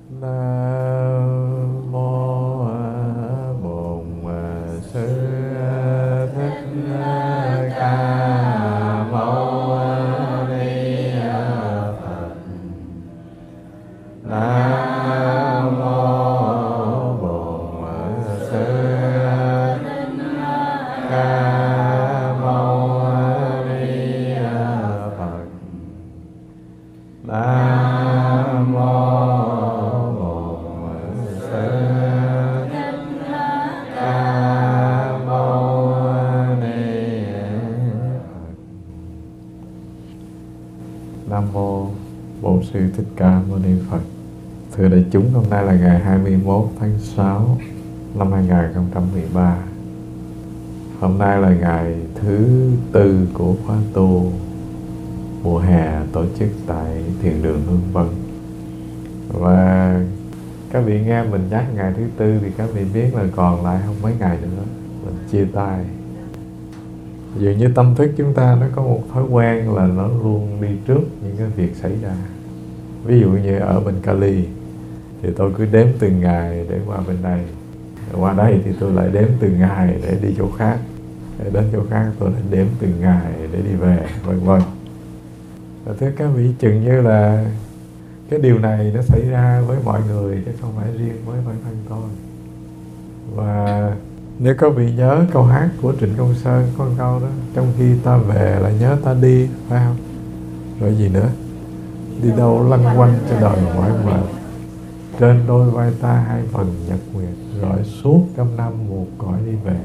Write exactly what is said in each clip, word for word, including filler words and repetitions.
Nam mô Bổn Sư Thích Ca Mâu Ni Phật. Nam mô Bổn Sư Thích Ca Mâu Ni Phật. Nam mô Nam mô Bổn Sư Thích Ca Mâu Ni Phật. Thưa đại chúng, hôm nay là ngày hai mươi mốt tháng sáu năm hai nghìn không trăm mười ba. Hôm nay là ngày thứ tư của khóa tu mùa hè tổ chức tại Thiền đường Hương Vân. Và các vị nghe mình nhắc ngày thứ tư thì các vị biết là còn lại không mấy ngày nữa mình chia tay. Dường như tâm thức chúng ta nó có một thói quen là nó luôn đi trước những cái việc xảy ra. Ví dụ như ở bên Cali thì tôi cứ đếm từng ngày để qua bên đây, qua đây thì tôi lại đếm từng ngày để đi chỗ khác, để đến chỗ khác tôi lại đếm từng ngày để đi về, vân vân. Và thưa các vị, chừng như là cái điều này nó xảy ra với mọi người chứ không phải riêng với bản thân tôi. Và nếu các vị nhớ câu hát của Trịnh Công Sơn có câu đó: trong khi ta về là nhớ ta đi, phải không? Rồi gì nữa? Đi đâu lăn quanh cho đời mỏi mệt, trên đôi vai ta hai phần nhật nguyệt, rồi suốt trăm năm một cõi đi về.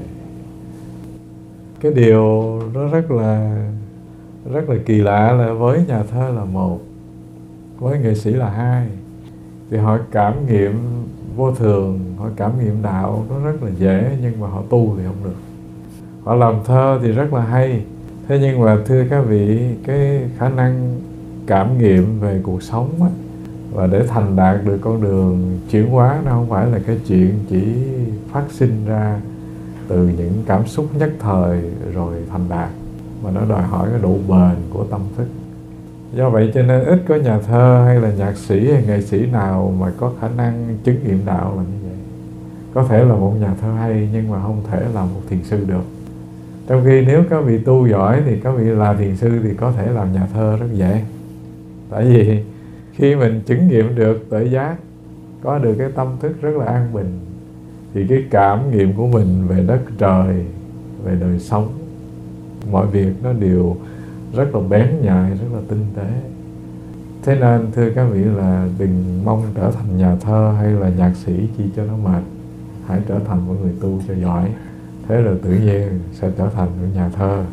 Cái điều đó rất là rất là kỳ lạ là với nhà thơ là một, với nghệ sĩ là hai, thì họ cảm nghiệm vô thường, họ cảm nghiệm đạo nó rất là dễ, nhưng mà họ tu thì không được. Họ làm thơ thì rất là hay, thế nhưng mà thưa các vị, cái khả năng cảm nghiệm về cuộc sống á, và để thành đạt được con đường chuyển hóa, nó không phải là cái chuyện chỉ phát sinh ra từ những cảm xúc nhất thời rồi thành đạt, mà nó đòi hỏi cái độ bền của tâm thức. Do vậy cho nên ít có nhà thơ hay là nhạc sĩ hay nghệ sĩ nào mà có khả năng chứng nghiệm đạo là như vậy. Có thể là một nhà thơ hay nhưng mà không thể là một thiền sư được. Trong khi nếu các vị tu giỏi thì các vị là thiền sư thì có thể làm nhà thơ rất dễ. Tại vì khi mình chứng nghiệm được tuệ giác, có được cái tâm thức rất là an bình, thì cái cảm nghiệm của mình về đất trời, về đời sống, mọi việc nó đều rất là bén nhạy, rất là tinh tế. Thế nên thưa các vị là đừng mong trở thành nhà thơ hay là nhạc sĩ chi cho nó mệt. Hãy trở thành một người tu cho giỏi, thế là tự nhiên sẽ trở thành một nhà thơ.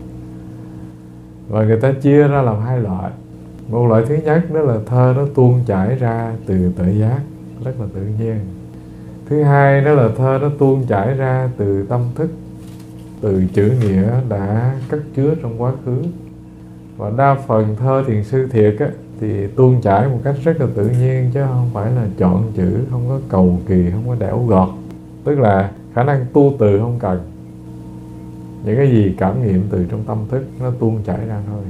Và người ta chia ra làm hai loại. Một loại thứ nhất đó là thơ nó tuôn chảy ra từ tuệ giác, rất là tự nhiên. Thứ hai đó là thơ nó tuôn chảy ra từ tâm thức, từ chữ nghĩa đã cất chứa trong quá khứ. Và đa phần thơ thiền sư thiệt á, thì tuôn chảy một cách rất là tự nhiên, chứ không phải là chọn chữ, không có cầu kỳ, không có đẽo gọt. Tức là khả năng tu từ không cần. Những cái gì cảm nghiệm từ trong tâm thức nó tuôn chảy ra thôi.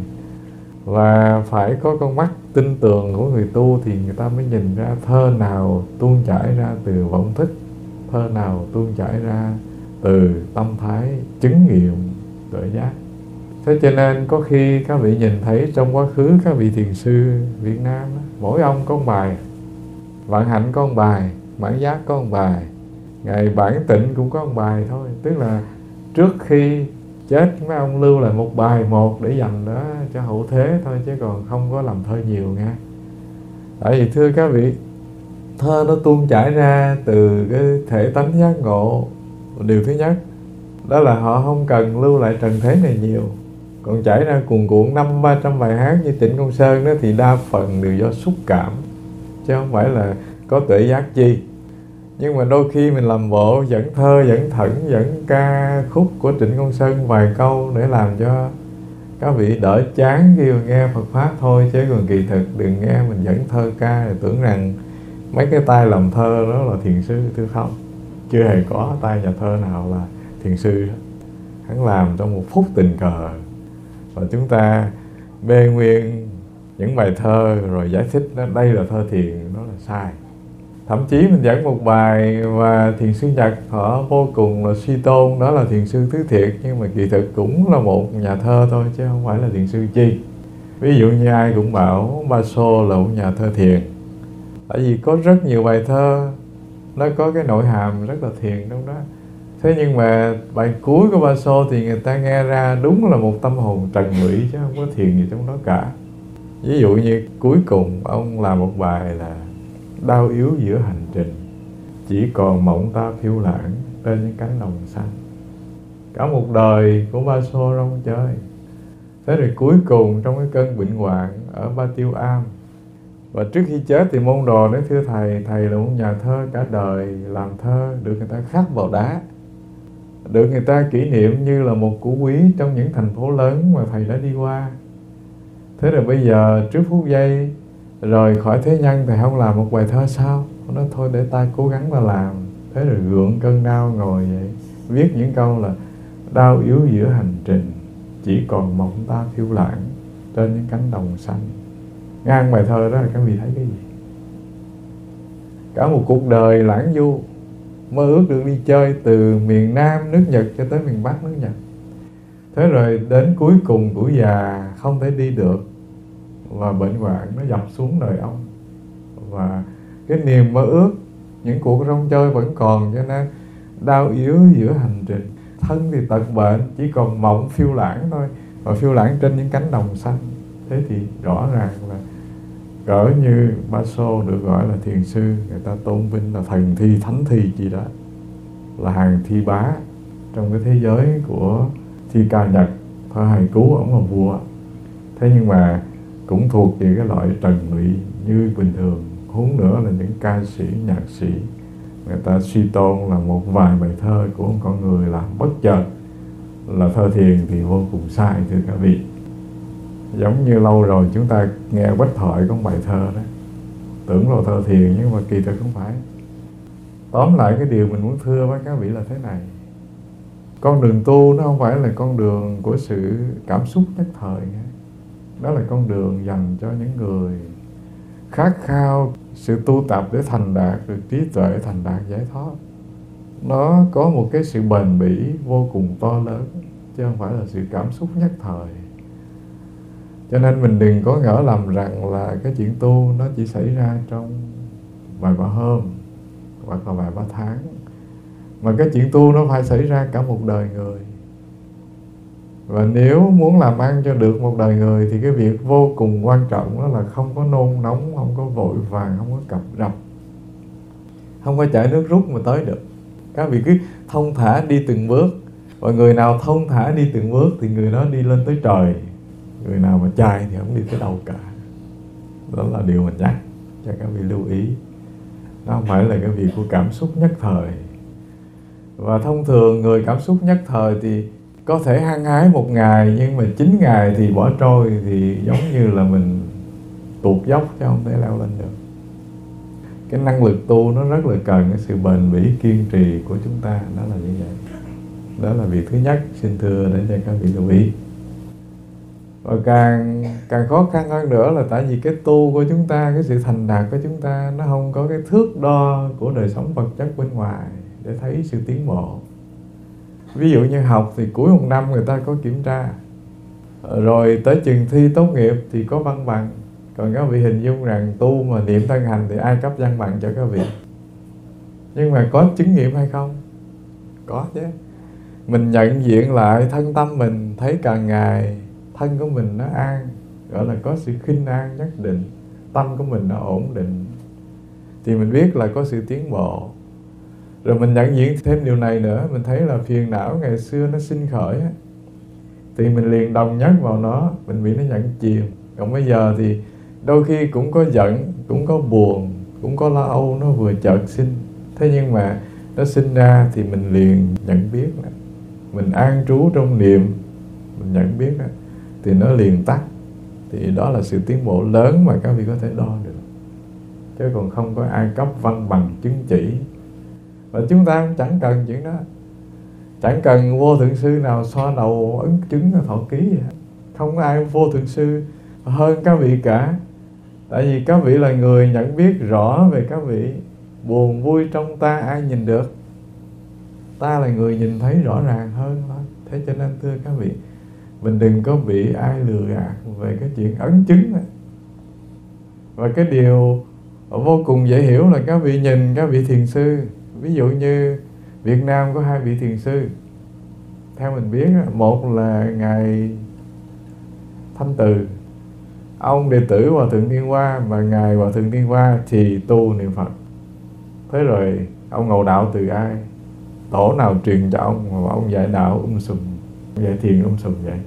Và phải có con mắt tinh tường của người tu thì người ta mới nhìn ra thơ nào tuôn chảy ra từ vọng thức, thơ nào tuôn chảy ra từ tâm thái chứng nghiệm tuệ giác. Thế cho nên có khi các vị nhìn thấy trong quá khứ các vị thiền sư Việt Nam đó, mỗi ông có một bài, Vạn Hạnh có một bài, Mãn Giác có một bài, Ngài Bản Tịnh cũng có một bài thôi. Tức là trước khi chết mấy ông lưu lại một bài một để dành đó cho hậu thế thôi, chứ còn không có làm thơ nhiều nha. Tại vì thưa các vị, thơ nó tuôn chảy ra từ cái thể tánh giác ngộ. Điều thứ nhất đó là họ không cần lưu lại trần thế này nhiều. Còn chảy ra cuồn cuộn năm ba trăm bài hát như Trịnh Công Sơn đó thì đa phần đều do xúc cảm, chứ không phải là có tuệ giác chi. Nhưng mà đôi khi mình làm bộ dẫn thơ, dẫn thẩn, dẫn ca khúc của Trịnh Công Sơn vài câu để làm cho các vị đỡ chán khi mà nghe Phật Pháp thôi. Chứ còn kỳ thực đừng nghe mình dẫn thơ ca rồi tưởng rằng mấy cái tay làm thơ đó là thiền sư. Thưa không, chưa hề có tay nhà thơ nào là thiền sư. Hắn làm trong một phút tình cờ, và chúng ta bê nguyên những bài thơ rồi giải thích đó, đây là thơ thiền, đó là sai. Thậm chí mình dẫn một bài và thiền sư Nhật họ vô cùng là suy tôn đó là thiền sư thứ thiệt, nhưng mà kỳ thực cũng là một nhà thơ thôi chứ không phải là thiền sư chi. Ví dụ như ai cũng bảo Baso là một nhà thơ thiền, tại vì có rất nhiều bài thơ nó có cái nội hàm rất là thiền trong đó. Thế nhưng mà bài cuối của Baso thì người ta nghe ra đúng là một tâm hồn trần lụy chứ không có thiền gì trong đó cả. Ví dụ như cuối cùng ông làm một bài là đau yếu giữa hành trình, chỉ còn mộng ta phiêu lãng trên những cánh đồng xanh. Cả một đời của Baso rong chơi. Thế rồi cuối cùng trong cái cơn bệnh hoạn ở Ba Tiêu Am, và trước khi chết thì môn đồ nói thưa thầy, thầy là một nhà thơ cả đời làm thơ được người ta khắc vào đá, được người ta kỷ niệm như là một củ quý trong những thành phố lớn mà thầy đã đi qua. Thế rồi bây giờ trước phút giây rời khỏi thế nhân, thầy không làm một bài thơ sao? Nó nói thôi để ta cố gắng mà làm. Thế rồi gượng cơn đau ngồi vậy, viết những câu là đau yếu giữa hành trình, chỉ còn mộng ta phiêu lãng trên những cánh đồng xanh. Ngang bài thơ đó là các vị thấy cái gì? Cả một cuộc đời lãng du, mơ ước được đi chơi từ miền Nam nước Nhật cho tới miền Bắc nước Nhật. Thế rồi đến cuối cùng tuổi già không thể đi được, và bệnh hoạn nó dập xuống đời ông, và cái niềm mơ ước những cuộc rong chơi vẫn còn, cho nên đau yếu giữa hành trình. Thân thì tật bệnh, chỉ còn mộng phiêu lãng thôi, và phiêu lãng trên những cánh đồng xanh. Thế thì rõ ràng là cỡ như Baso được gọi là thiền sư, người ta tôn vinh là thần thi, thánh thi gì đó, là hàng thi bá trong cái thế giới của thi ca Nhật, thơ hài cứu, ổng là vua. Thế nhưng mà cũng thuộc về cái loại trần lụy như bình thường. Huống nữa là những ca sĩ, nhạc sĩ, người ta suy tôn là một vài bài thơ của một con người làm bất chợt là thơ thiền thì vô cùng sai, thưa các vị. Giống như lâu rồi chúng ta nghe Quách Thoại có một bài thơ đó, tưởng là thơ thiền nhưng mà kỳ thực không phải. Tóm lại cái điều mình muốn thưa với các vị là thế này: con đường tu nó không phải là con đường của sự cảm xúc nhất thời, đó là con đường dành cho những người khát khao sự tu tập để thành đạt được trí tuệ, thành đạt giải thoát. Nó có một cái sự bền bỉ vô cùng to lớn, chứ không phải là sự cảm xúc nhất thời. Cho nên mình đừng có ngỡ lầm rằng là cái chuyện tu nó chỉ xảy ra trong vài ba hôm hoặc là vài ba tháng, mà cái chuyện tu nó phải xảy ra cả một đời người. Và nếu muốn làm ăn cho được một đời người thì cái việc vô cùng quan trọng đó là không có nôn nóng, không có vội vàng, không có cập rập, không có chảy nước rút mà tới được. Các vị cứ thông thả đi từng bước, và người nào thông thả đi từng bước thì người đó đi lên tới trời, người nào mà chai thì không đi tới đâu cả. Đó là điều mình nhắc cho các vị lưu ý. Nó không phải là cái việc của cảm xúc nhất thời. Và thông thường người cảm xúc nhất thời thì có thể hăng hái một ngày, nhưng mà chín ngày thì bỏ trôi, thì giống như là mình tuột dốc chứ không thể leo lên được. Cái năng lực tu nó rất là cần cái sự bền bỉ, kiên trì của chúng ta. Đó là như vậy. Đó là việc thứ nhất xin thưa để cho các vị lưu ý. Và càng càng khó khăn hơn nữa là tại vì cái tu của chúng ta, cái sự thành đạt của chúng ta nó không có cái thước đo của đời sống vật chất bên ngoài để thấy sự tiến bộ. Ví dụ như học thì cuối một năm người ta có kiểm tra, rồi tới chừng thi tốt nghiệp thì có văn bằng. Còn các vị hình dung rằng tu mà niệm thân hành thì ai cấp văn bằng cho các vị? Nhưng mà có chứng nghiệm hay không? Có chứ. Mình nhận diện lại thân tâm mình, thấy càng ngày thân của mình nó an, gọi là có sự khinh an nhất định, tâm của mình nó ổn định, thì mình biết là có sự tiến bộ. Rồi mình nhận diện thêm điều này nữa, mình thấy là phiền não ngày xưa nó sinh khởi á, thì mình liền đồng nhất vào nó, mình bị nó nhận chìm. Còn bây giờ thì đôi khi cũng có giận, cũng có buồn, cũng có lo âu, nó vừa chợt sinh. Thế nhưng mà nó sinh ra thì mình liền nhận biết đó. Mình an trú trong niệm, mình nhận biết đó, thì nó liền tắt. Thì đó là sự tiến bộ lớn mà các vị có thể đo được, chứ còn không có ai cấp văn bằng chứng chỉ. Và chúng ta cũng chẳng cần chuyện đó. Chẳng cần vô thượng sư nào xoa đầu ấn chứng thọ ký gì hết. Không có ai vô thượng sư hơn các vị cả. Tại vì các vị là người nhận biết rõ về các vị. Buồn vui trong ta ai nhìn được? Ta là người nhìn thấy rõ ràng hơn thôi. Thế cho nên thưa các vị, mình đừng có bị ai lừa gạt về cái chuyện ấn chứng này. Và cái điều vô cùng dễ hiểu là các vị nhìn các vị thiền sư. Ví dụ như Việt Nam có hai vị thiền sư. Theo mình biết, một là Ngài Thanh Từ, ông đệ tử Hòa Thượng Thiên Hoa, mà Ngài Hòa Thượng Thiên Hoa thì tu niệm Phật. Thế rồi ông ngộ đạo từ ai? Tổ nào truyền cho ông mà ông dạy đạo um sùm, dạy thiền um sùm vậy?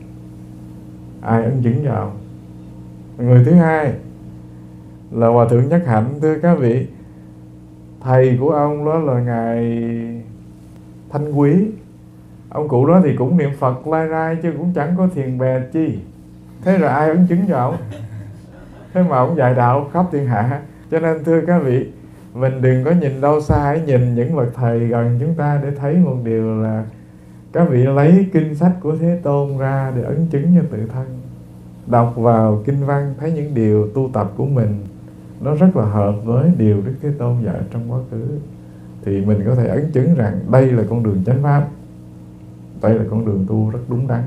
Ai ấn chứng cho ông? Người thứ hai là Hòa Thượng Nhất Hạnh. Thưa các vị, thầy của ông đó là Ngài Thanh Quý. Ông cụ đó thì cũng niệm Phật lai rai chứ cũng chẳng có thiền bè chi. Thế rồi ai ấn chứng cho ông? Thế mà ông dạy đạo khắp thiên hạ. Cho nên thưa các vị, mình đừng có nhìn đâu xa, hãy nhìn những bậc thầy gần chúng ta để thấy một điều là các vị lấy kinh sách của Thế Tôn ra để ấn chứng cho tự thân. Đọc vào kinh văn thấy những điều tu tập của mình nó rất là hợp với điều Đức Thế Tôn dạy trong quá khứ, thì mình có thể ấn chứng rằng đây là con đường chánh pháp, đây là con đường tu rất đúng đắn.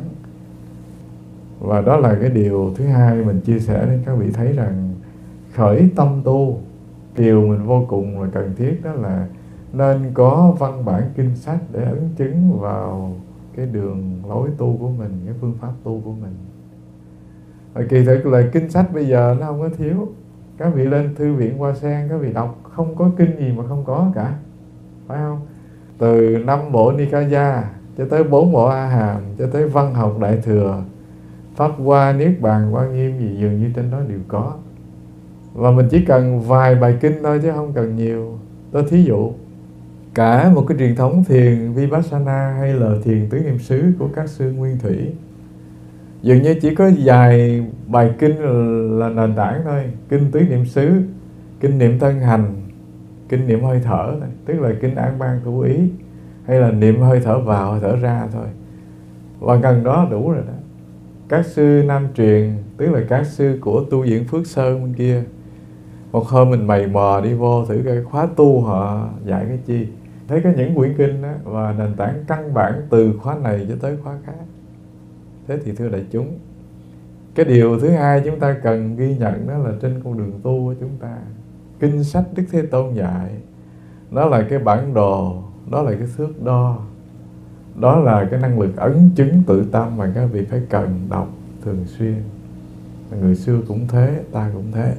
Và đó là cái điều thứ hai mình chia sẻ đến các vị thấy rằng khởi tâm tu, điều mình vô cùng là cần thiết đó là nên có văn bản kinh sách để ấn chứng vào cái đường lối tu của mình, cái phương pháp tu của mình. Và kỳ thực là kinh sách bây giờ nó không có thiếu. Các vị lên thư viện Hoa Sen, các vị đọc không có kinh gì mà không có cả, phải không? Từ năm bộ Nikaya cho tới bốn bộ A Hàm, cho tới văn học Đại Thừa, Pháp Hoa, Niết Bàn, Quan Nghiêm gì dường như trên đó đều có. Và mình chỉ cần vài bài kinh thôi chứ không cần nhiều. Tôi thí dụ, cả một cái truyền thống thiền Vipassana hay là thiền tứ niệm xứ của các sư Nguyên Thủy, dường như chỉ có vài bài kinh là nền tảng thôi. Kinh tứ niệm xứ, kinh niệm thân hành, kinh niệm hơi thở thôi, tức là kinh an ban thủ ý, hay là niệm hơi thở vào hơi thở ra thôi. Và gần đó đủ rồi đó. Các sư Nam truyền, tức là các sư của tu viện Phước Sơn bên kia, một hôm mình mày mò đi vô thử cái khóa tu họ dạy cái chi, thấy có những quyển kinh đó, và nền tảng căn bản từ khóa này cho tới khóa khác. Thế thì thưa đại chúng, cái điều thứ hai chúng ta cần ghi nhận đó là trên con đường tu của chúng ta, kinh sách Đức Thế Tôn dạy, đó là cái bản đồ, đó là cái thước đo, đó là cái năng lực ấn chứng tự tâm mà các vị phải cần đọc thường xuyên. Người xưa cũng thế, ta cũng thế.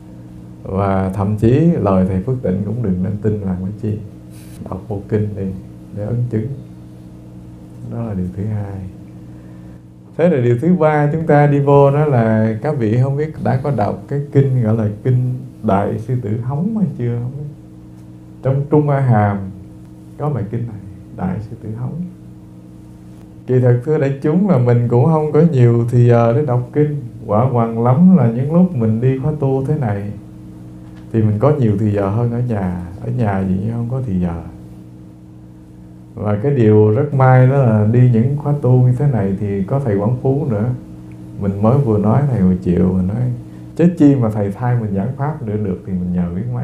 Và thậm chí lời thầy Phước Tịnh cũng đừng nên tin làm cái chi, đọc một kinh đi để ấn chứng. Đó là điều thứ hai. Thế là điều thứ ba chúng ta đi vô đó là các vị không biết đã có đọc cái kinh gọi là kinh Đại Sư Tử Hống hay chưa? Không biết. Trong Trung A Hàm có bài kinh này, Đại Sư Tử Hống. Kỳ thật thưa đại chúng là mình cũng không có nhiều thì giờ để đọc kinh. Quả hoàng lắm là những lúc mình đi khóa tu thế này thì mình có nhiều thì giờ hơn ở nhà. Ở nhà gì như không có thì giờ. Và cái điều rất may đó là đi những khóa tu như thế này thì có thầy Quảng Phú nữa. Mình mới vừa nói thầy hồi chiều, mình nói chết chi mà thầy thay mình giảng pháp nữa được thì mình nhờ biết mấy.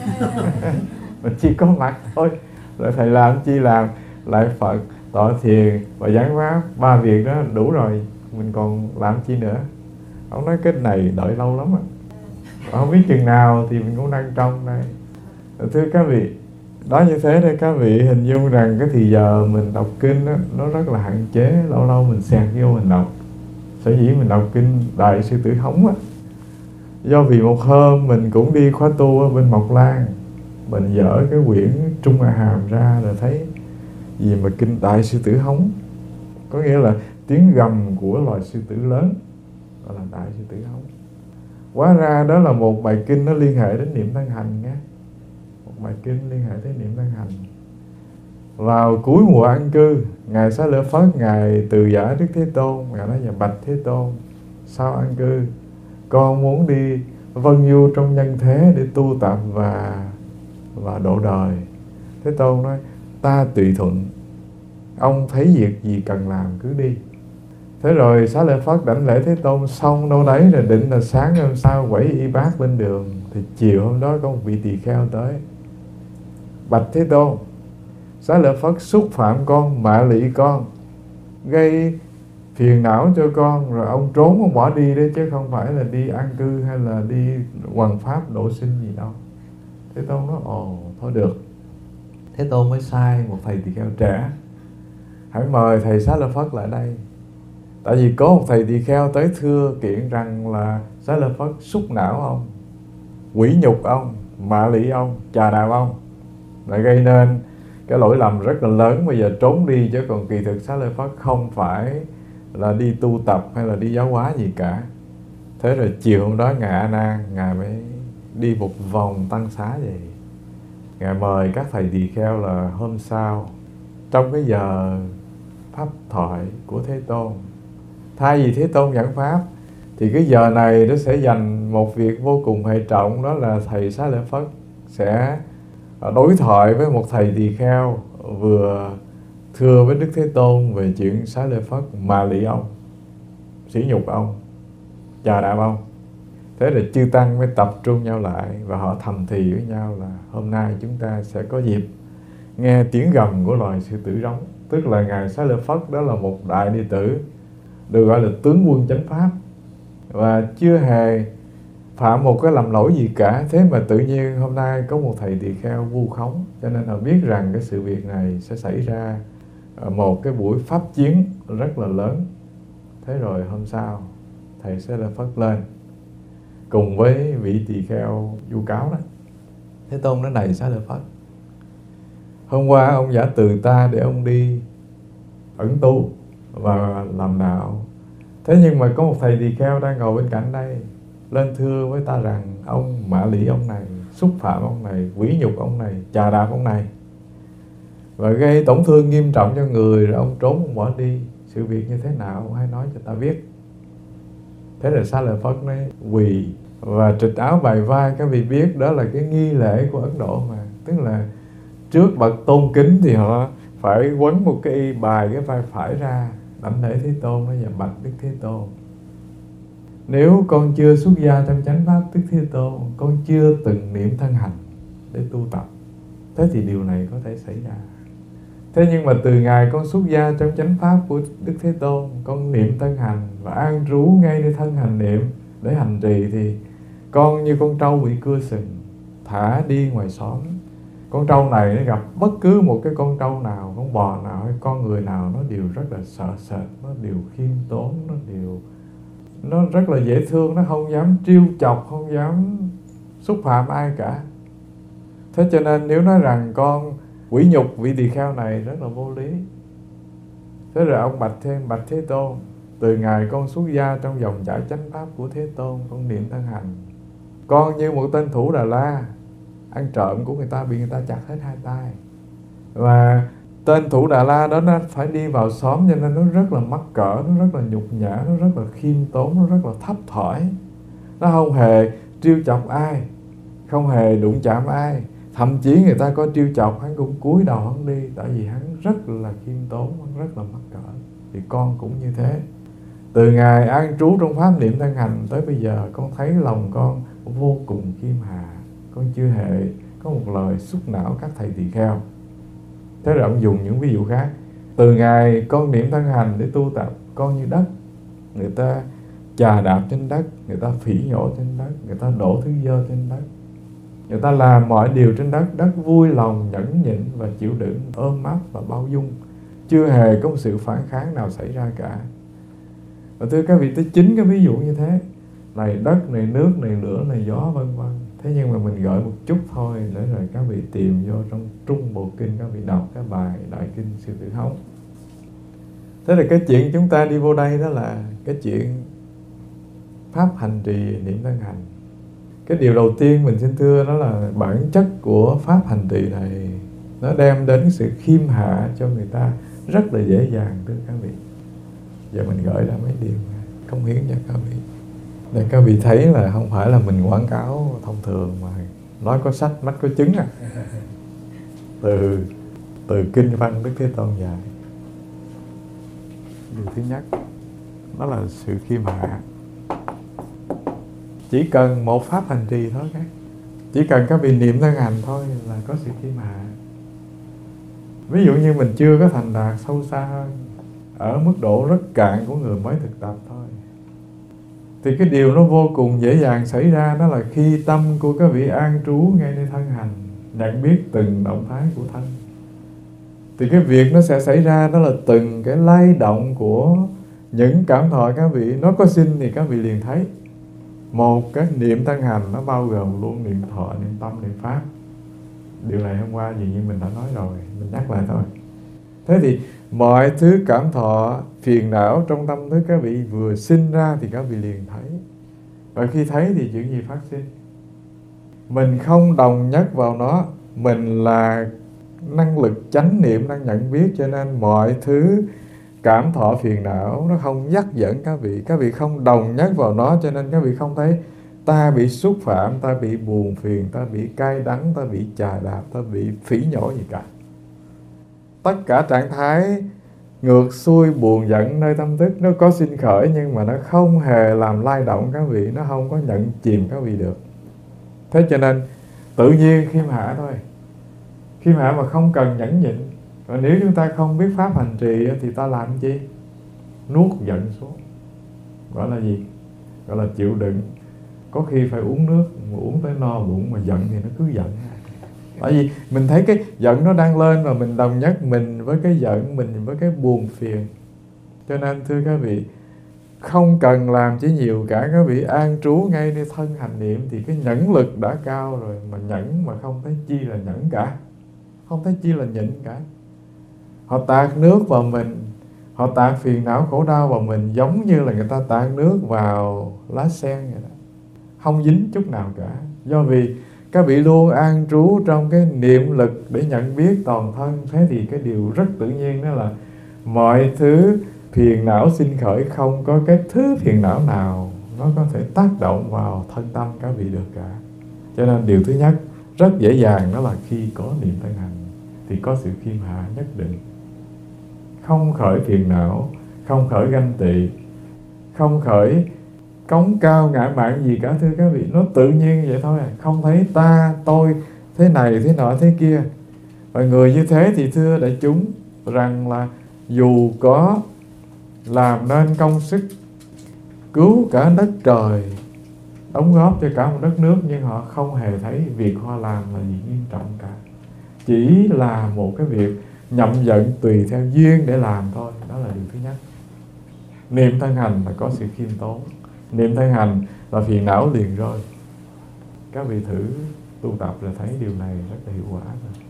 Mình chỉ có mặt thôi, rồi thầy làm chi làm, lại Phật, tọa thiền và giảng pháp, ba việc đó đủ rồi, mình còn làm chi nữa. Ông nói cái này đợi lâu lắm á, không biết chừng nào thì mình cũng đang trong đây. Thưa các vị, đó như thế để các vị hình dung rằng cái thì giờ mình đọc kinh đó, nó rất là hạn chế, lâu lâu mình xẹt vô mình đọc. Sở dĩ mình đọc kinh Đại Sư Tử Hống á, do vì một hôm mình cũng đi khóa tu ở bên Mộc Lan, mình dở cái quyển Trung A Hàm ra rồi thấy gì mà kinh Đại Sư Tử Hống, có nghĩa là tiếng gầm của loài sư tử lớn, gọi là Đại Sư Tử Hống. Hóa ra đó là một bài kinh nó liên hệ đến niệm thân hành nghe. Một bài kinh liên hệ đến niệm thân hành. Vào cuối mùa an cư, Ngài Xá Lợi Phất, Ngài từ giả Đức Thế Tôn, Ngài nói là bạch Thế Tôn, sau an cư con muốn đi vân du trong nhân thế để tu tập và và độ đời. Thế Tôn nói ta tùy thuận, ông thấy việc gì cần làm cứ đi. Thế rồi Xá Lợi Phất đảnh lễ Thế Tôn xong đâu đấy, rồi định là sáng hôm sau quẩy y bát lên đường. Thì chiều hôm đó có một vị tỳ kheo tới, bạch Thế Tôn, Xá Lợi Phất xúc phạm con, mạ lị con, gây phiền não cho con, rồi ông trốn, ông bỏ đi đấy, chứ không phải là đi an cư hay là đi hoằng pháp độ sinh gì đâu. Thế Tôn nói ồ thôi được. Thế Tôn mới sai một thầy tỳ kheo trẻ, hãy mời thầy Xá Lợi Phất lại đây. Tại vì có một thầy tỳ kheo tới thưa kiện rằng là Xá Lợi Phất xúc não ông, quỷ nhục ông, mạ lị ông, chà đạp ông, lại gây nên cái lỗi lầm rất là lớn. Bây giờ trốn đi, chứ còn kỳ thực Xá Lợi Phất không phải là đi tu tập hay là đi giáo hóa gì cả. Thế rồi chiều hôm đó Ngài A Nan, Ngài mới đi một vòng tăng xá vậy. Ngài mời các thầy tỳ kheo là hôm sau, trong cái giờ pháp thoại của Thế Tôn, thay vì Thế Tôn giảng pháp, thì cái giờ này nó sẽ dành một việc vô cùng hệ trọng. Đó là thầy Xá Lợi Phất sẽ đối thoại với một thầy tỳ kheo vừa thưa với Đức Thế Tôn về chuyện Xá Lợi Phất mà lị ông, sỉ nhục ông, chà đạp ông. Thế rồi chư tăng mới tập trung nhau lại và họ thầm thì với nhau là hôm nay chúng ta sẽ có dịp nghe tiếng gầm của loài sư tử rống. Tức là Ngài Xá Lợi Phất đó là một đại đệ tử, được gọi là tướng quân chánh pháp, và chưa hề phạm một cái lầm lỗi gì cả. Thế mà tự nhiên hôm nay có một thầy tỳ kheo vu khống, cho nên họ biết rằng cái sự việc này sẽ xảy ra một cái buổi pháp chiến rất là lớn. Thế rồi hôm sau thầy Xá Lợi Phất lên cùng với vị tỳ kheo vu cáo đó. Thế Tôn nói này Xá Lợi Phất, hôm qua ông giả từ ta để ông đi ẩn tu và làm đạo. Thế nhưng mà có một thầy tỳ kheo đang ngồi bên cạnh đây lên thưa với ta rằng ông mạ lị ông này, xúc phạm ông này, quỷ nhục ông này, chà đạp ông này, và gây tổn thương nghiêm trọng cho người, rồi ông trốn, ông bỏ đi. Sự việc như thế nào ông hãy nói cho ta biết. Thế rồi Xá Lợi Phất nói quỳ và trịch áo bài vai. Các vị biết đó là cái nghi lễ của Ấn Độ mà, tức là trước bậc tôn kính thì họ phải quấn một cái y bài cái vai phải ra đảnh lễ Thế Tôn. Nó và bạch Đức Thế Tôn, nếu con chưa xuất gia trong chánh pháp Đức Thế Tôn, con chưa từng niệm thân hành để tu tập, thế thì điều này có thể xảy ra. Thế nhưng mà từ ngày con xuất gia trong chánh pháp của Đức Thế Tôn, con niệm thân hành và an trú ngay nơi thân hành niệm để hành trì, thì con như con trâu bị cưa sừng thả đi ngoài xóm. Con trâu này nó gặp bất cứ một cái con trâu nào, con bò nào hay con người nào, nó đều rất là sợ sệt, nó đều khiêm tốn, nó đều nó rất là dễ thương, nó không dám trêu chọc, không dám xúc phạm ai cả. Thế cho nên nếu nói rằng con quỷ nhục vị tỳ kheo này rất là vô lý. Thế rồi ông bạch thêm, bạch Thế Tôn, từ ngày con xuất gia trong dòng chảy chánh pháp của Thế Tôn, con niệm thân hành, con như một tên thủ Đà La ăn trộm của người ta, bị người ta chặt hết hai tay, và tên thủ Đà La đó nó phải đi vào xóm, cho nên nó rất là mắc cỡ, nó rất là nhục nhã, nó rất là khiêm tốn, nó rất là thấp thỏi. Nó không hề trêu chọc ai, không hề đụng chạm ai. Thậm chí người ta có trêu chọc, hắn cũng cúi đầu hắn đi, tại vì hắn rất là khiêm tốn, hắn rất là mắc cỡ. Thì con cũng như thế. Từ ngày an trú trong pháp niệm thân hành tới bây giờ, con thấy lòng con vô cùng khiêm hà. Con chưa hề có một lời xúc não các thầy tỳ kheo. Thế rồi ông dùng những ví dụ khác. Từ ngày con niệm thân hành để tu tập, con như đất, người ta chà đạp trên đất, người ta phỉ nhổ trên đất, người ta đổ thứ dơ trên đất, người ta làm mọi điều trên đất, đất vui lòng nhẫn nhịn và chịu đựng, ôm ấp và bao dung, chưa hề có một sự phản kháng nào xảy ra cả. Và thưa các vị, tới chính cái ví dụ như thế, này đất, này nước, này lửa, này gió, vân vân. Thế nhưng mà mình gợi một chút thôi, để rồi các vị tìm vô trong Trung Bộ Kinh, các vị đọc cái bài Đại Kinh Sư Tử Hống. Thế là cái chuyện chúng ta đi vô đây đó là cái chuyện pháp hành trì niệm thân hành. Cái điều đầu tiên mình xin thưa đó là bản chất của pháp hành trì này, nó đem đến sự khiêm hạ cho người ta rất là dễ dàng, thưa các vị. Giờ mình gửi ra mấy điều cống hiến cho các vị, để các vị thấy là không phải là mình quảng cáo thông thường mà nói có sách mắt có chứng à. Từ từ kinh văn Đức Thế Tôn dạy. Điều thứ nhất đó là sự khiêm hạ. Chỉ cần một pháp hành trì thôi các, chỉ cần các vị niệm thân hành thôi là có sự khiêm hạ. Ví dụ như mình chưa có thành đạt sâu xa hơn, ở mức độ rất cạn của người mới thực tập thôi, thì cái điều nó vô cùng dễ dàng xảy ra, đó là khi tâm của các vị an trú ngay nơi thân hành, nhận biết từng động thái của thân, thì cái việc nó sẽ xảy ra đó là từng cái lay động của những cảm thọ các vị. Nó có sinh thì các vị liền thấy. Một cái niệm thân hành nó bao gồm luôn niệm thọ, niệm tâm, niệm pháp. Điều này hôm qua dường như mình đã nói rồi, mình nhắc lại thôi. Thế thì mọi thứ cảm thọ, phiền não trong tâm thức các vị vừa sinh ra thì các vị liền thấy. Và khi thấy thì chuyện gì phát sinh? Mình không đồng nhất vào nó. Mình là năng lực chánh niệm đang nhận biết, cho nên mọi thứ cảm thọ phiền não nó không dắt dẫn các vị. Các vị không đồng nhất vào nó, cho nên các vị không thấy ta bị xúc phạm, ta bị buồn phiền, ta bị cay đắng, ta bị chà đạp, ta bị phỉ nhổ gì cả. Tất cả trạng thái ngược xuôi buồn giận nơi tâm thức nó có sinh khởi, nhưng mà nó không hề làm lay động các vị, nó không có nhận chìm các vị được. Thế cho nên tự nhiên khiêm hạ thôi. Khiêm hạ mà không cần nhẫn nhịn. Và nếu chúng ta không biết pháp hành trì thì ta làm chi? Nuốt giận xuống. Gọi là gì? Gọi là chịu đựng. Có khi phải uống nước, mà uống tới no bụng mà giận thì nó cứ giận. Bởi vì mình thấy cái giận nó đang lên và mình đồng nhất mình với cái giận, mình với cái buồn phiền. Cho nên thưa các vị, không cần làm chỉ nhiều cả, các vị an trú ngay nơi thân hành niệm thì cái nhẫn lực đã cao rồi. Mà nhẫn mà không thấy chi là nhẫn cả, không thấy chi là nhịn cả. Họ tạt nước vào mình, họ tạt phiền não khổ đau vào mình, giống như là người ta tạt nước vào lá sen vậy đó, không dính chút nào cả. Do vì các vị luôn an trú trong cái niệm lực để nhận biết toàn thân. Thế thì cái điều rất tự nhiên đó là mọi thứ phiền não sinh khởi, không có cái thứ phiền não nào nó có thể tác động vào thân tâm các vị được cả. Cho nên điều thứ nhất rất dễ dàng, đó là khi có niệm thân hành thì có sự khiêm hạ nhất định. Không khởi phiền não, không khởi ganh tị, không khởi cống cao ngã mạn gì cả thưa các vị. Nó tự nhiên vậy thôi, không thấy ta, tôi, thế này, thế nọ, thế kia. Và người như thế thì thưa đại chúng rằng là dù có làm nên công sức cứu cả đất trời, đóng góp cho cả một đất nước, nhưng họ không hề thấy việc họ làm là gì nghiêm trọng cả. Chỉ là một cái việc nhậm giận tùy theo duyên để làm thôi. Đó là điều thứ nhất. Niệm thân hành là có sự khiêm tốn. Niệm thân hành là phiền não liền rồi. Các vị thử tu tập là thấy điều này rất là hiệu quả rồi.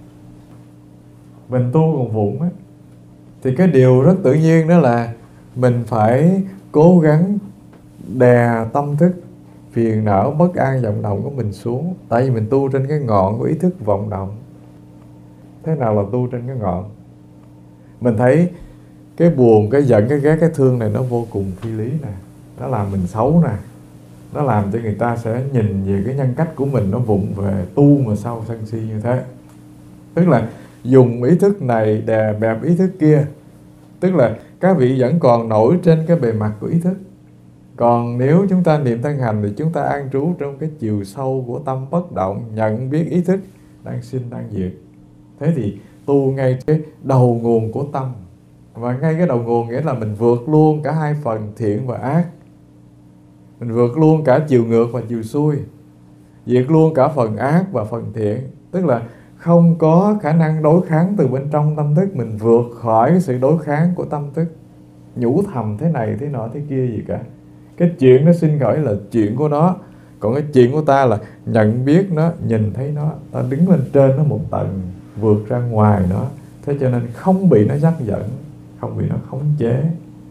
Mình tu còn vụng á, thì cái điều rất tự nhiên đó là mình phải cố gắng đè tâm thức phiền não bất an vọng động của mình xuống. Tại vì mình tu trên cái ngọn của ý thức vọng động. Thế nào là tu trên cái ngọn? Mình thấy cái buồn, cái giận, cái ghét, cái thương này nó vô cùng phi lý nè. Nó làm mình xấu nè. Nó làm cho người ta sẽ nhìn về cái nhân cách của mình nó vụng về, tu mà sao sân si như thế. Tức là dùng ý thức này đè bẹp ý thức kia. Tức là các vị vẫn còn nổi trên cái bề mặt của ý thức. Còn nếu chúng ta niệm thân hành thì chúng ta an trú trong cái chiều sâu của tâm bất động, nhận biết ý thức đang sinh đang diệt. Thế thì tu ngay cái đầu nguồn của tâm. Và ngay cái đầu nguồn nghĩa là mình vượt luôn cả hai phần thiện và ác. Mình vượt luôn cả chiều ngược và chiều xuôi, diệt luôn cả phần ác và phần thiện. Tức là không có khả năng đối kháng từ bên trong tâm thức. Mình vượt khỏi cái sự đối kháng của tâm thức, nhủ thầm thế này thế nọ thế kia gì cả. Cái chuyện nó sinh khởi là chuyện của nó, còn cái chuyện của ta là nhận biết nó, nhìn thấy nó. Ta đứng lên trên nó một tầng, vượt ra ngoài nó. Thế cho nên không bị nó dắt dẫn, không bị nó khống chế,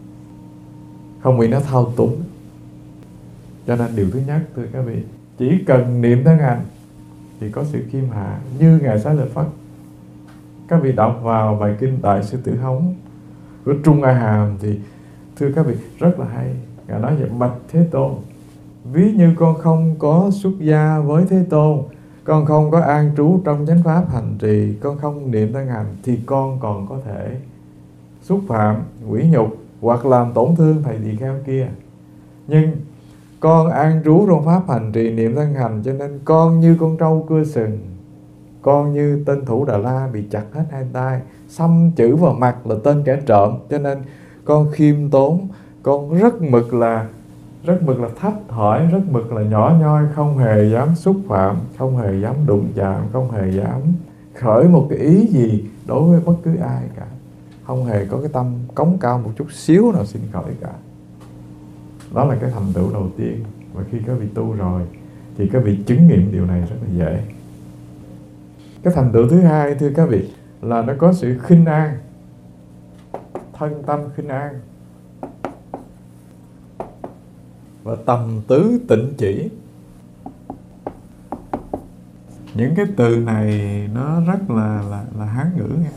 không bị nó thao túng. Cho nên điều thứ nhất thưa các vị, chỉ cần niệm thân hành thì có sự khiêm hạ như Ngài Xá Lợi Phất. Các vị đọc vào bài kinh Đại Sư Tử Hống của Trung A Hàm thì thưa các vị rất là hay. Ngài nói vậy: bạch Thế Tôn, ví như con không có xuất gia với Thế Tôn, con không có an trú trong chánh pháp hành trì, con không niệm thân hành, thì con còn có thể xúc phạm, quỷ nhục hoặc làm tổn thương thầy tỳ kheo kia. Nhưng con an trú trong pháp hành trì niệm thân hành, cho nên con như con trâu cưa sừng, con như tên Thủ Đà La bị chặt hết hai tay, xăm chữ vào mặt là tên kẻ trộm, cho nên con khiêm tốn, con rất mực là rất mực là thấp thỏi, rất mực là nhỏ nhoi, không hề dám xúc phạm, không hề dám đụng chạm, không hề dám khởi một cái ý gì đối với bất cứ ai cả, không hề có cái tâm cống cao một chút xíu nào sinh khởi cả. Đó là cái thành tựu đầu tiên. Và khi các vị tu rồi thì các vị chứng nghiệm điều này rất là dễ. Cái thành tựu thứ hai, thưa các vị, là nó có sự khinh an, thân tâm khinh an và tầm tứ tịnh chỉ. Những cái từ này nó rất là là, là Hán ngữ nha.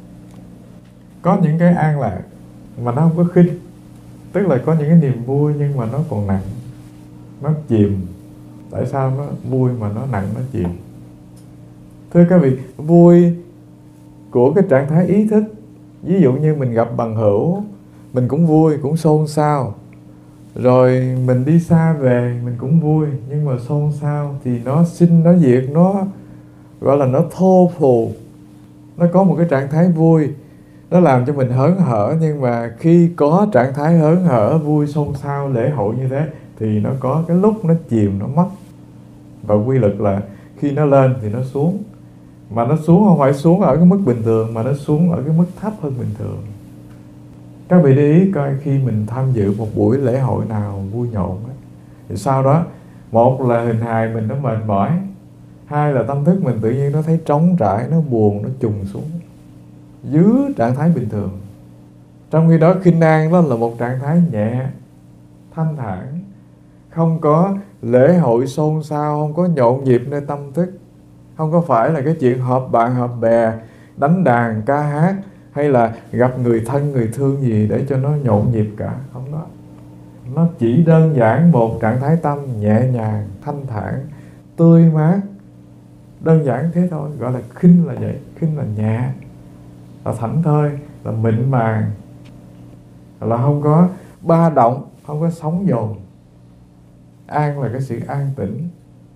Có những cái an lạc mà nó không có khinh, tức là có những cái niềm vui nhưng mà nó còn nặng, nó chìm. Tại sao nó vui mà nó nặng, nó chìm? Thưa các vị, vui của cái trạng thái ý thức, ví dụ như mình gặp bằng hữu, mình cũng vui, cũng xôn xao. Rồi mình đi xa về, mình cũng vui, nhưng mà xôn xao thì nó sinh, nó diệt, nó gọi là nó thô phù. Nó có một cái trạng thái vui, nó làm cho mình hớn hở, nhưng mà khi có trạng thái hớn hở, vui, xôn xao, lễ hội như thế thì nó có cái lúc nó chìm, nó mất. Và quy luật là khi nó lên thì nó xuống. Mà nó xuống không phải xuống ở cái mức bình thường, mà nó xuống ở cái mức thấp hơn bình thường. Các vị để ý coi, khi mình tham dự một buổi lễ hội nào vui nhộn ấy, thì sau đó, một là hình hài mình nó mệt mỏi, hai là tâm thức mình tự nhiên nó thấy trống trải, nó buồn, nó trùng xuống dưới trạng thái bình thường. Trong khi đó khinh an đó là một trạng thái nhẹ, thanh thản, không có lễ hội xôn xao, không có nhộn nhịp nơi tâm thức, không có phải là cái chuyện họp bạn họp bè, đánh đàn ca hát, hay là gặp người thân người thương gì để cho nó nhộn nhịp cả. Không đó. Nó chỉ đơn giản một trạng thái tâm nhẹ nhàng, thanh thản, tươi mát, đơn giản thế thôi. Gọi là khinh là vậy. Khinh là nhẹ, là thảnh thơi, là mịn màng, là không có ba động, không có sóng dồn. An là cái sự an tĩnh.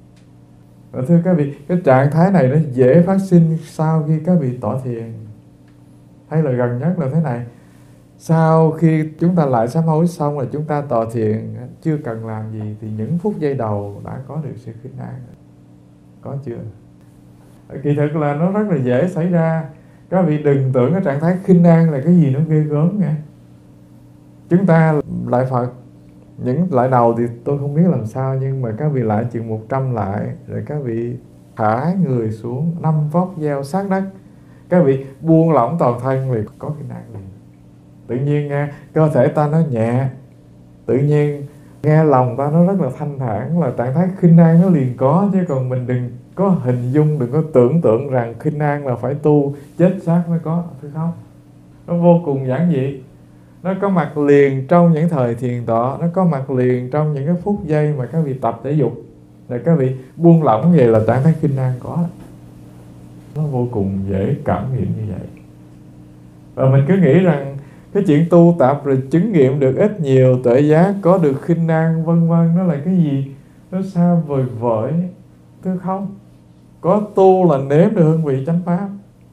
Và thưa các vị, cái trạng thái này nó dễ phát sinh sau khi các vị tọa thiền. Hay là gần nhất là thế này, sau khi chúng ta lại sám hối xong là chúng ta tọa thiền, chưa cần làm gì thì những phút giây đầu đã có được sự khinh an. Có chưa? Kỳ thực là nó rất là dễ xảy ra. Các vị đừng tưởng cái trạng thái khinh an là cái gì nó ghê gớm nghe. Chúng ta lại Phật, những lại đầu thì tôi không biết làm sao, nhưng mà các vị lại chừng một trăm lại, rồi các vị thả người xuống, năm vóc gieo sát đất, các vị buông lỏng toàn thân thì có khinh an liền. Tự nhiên nghe cơ thể ta nó nhẹ, tự nhiên nghe lòng ta nó rất là thanh thản, là trạng thái khinh an nó liền có. Chứ còn mình đừng có hình dung, đừng có tưởng tượng rằng khinh an là phải tu chết xác mới có, thưa không? Nó vô cùng giản dị. Nó có mặt liền trong những thời thiền tọa, nó có mặt liền trong những cái phút giây mà các vị tập thể dục, rồi các vị buông lỏng về là trạng thái khinh an có. Nó vô cùng dễ cảm nghiệm như vậy. Và mình cứ nghĩ rằng cái chuyện tu tập rồi chứng nghiệm được ít nhiều tuệ giác, có được khinh an vân vân, nó là cái gì nó xa vời vợi. Thưa không? Có tu là nếm được hương vị chánh pháp.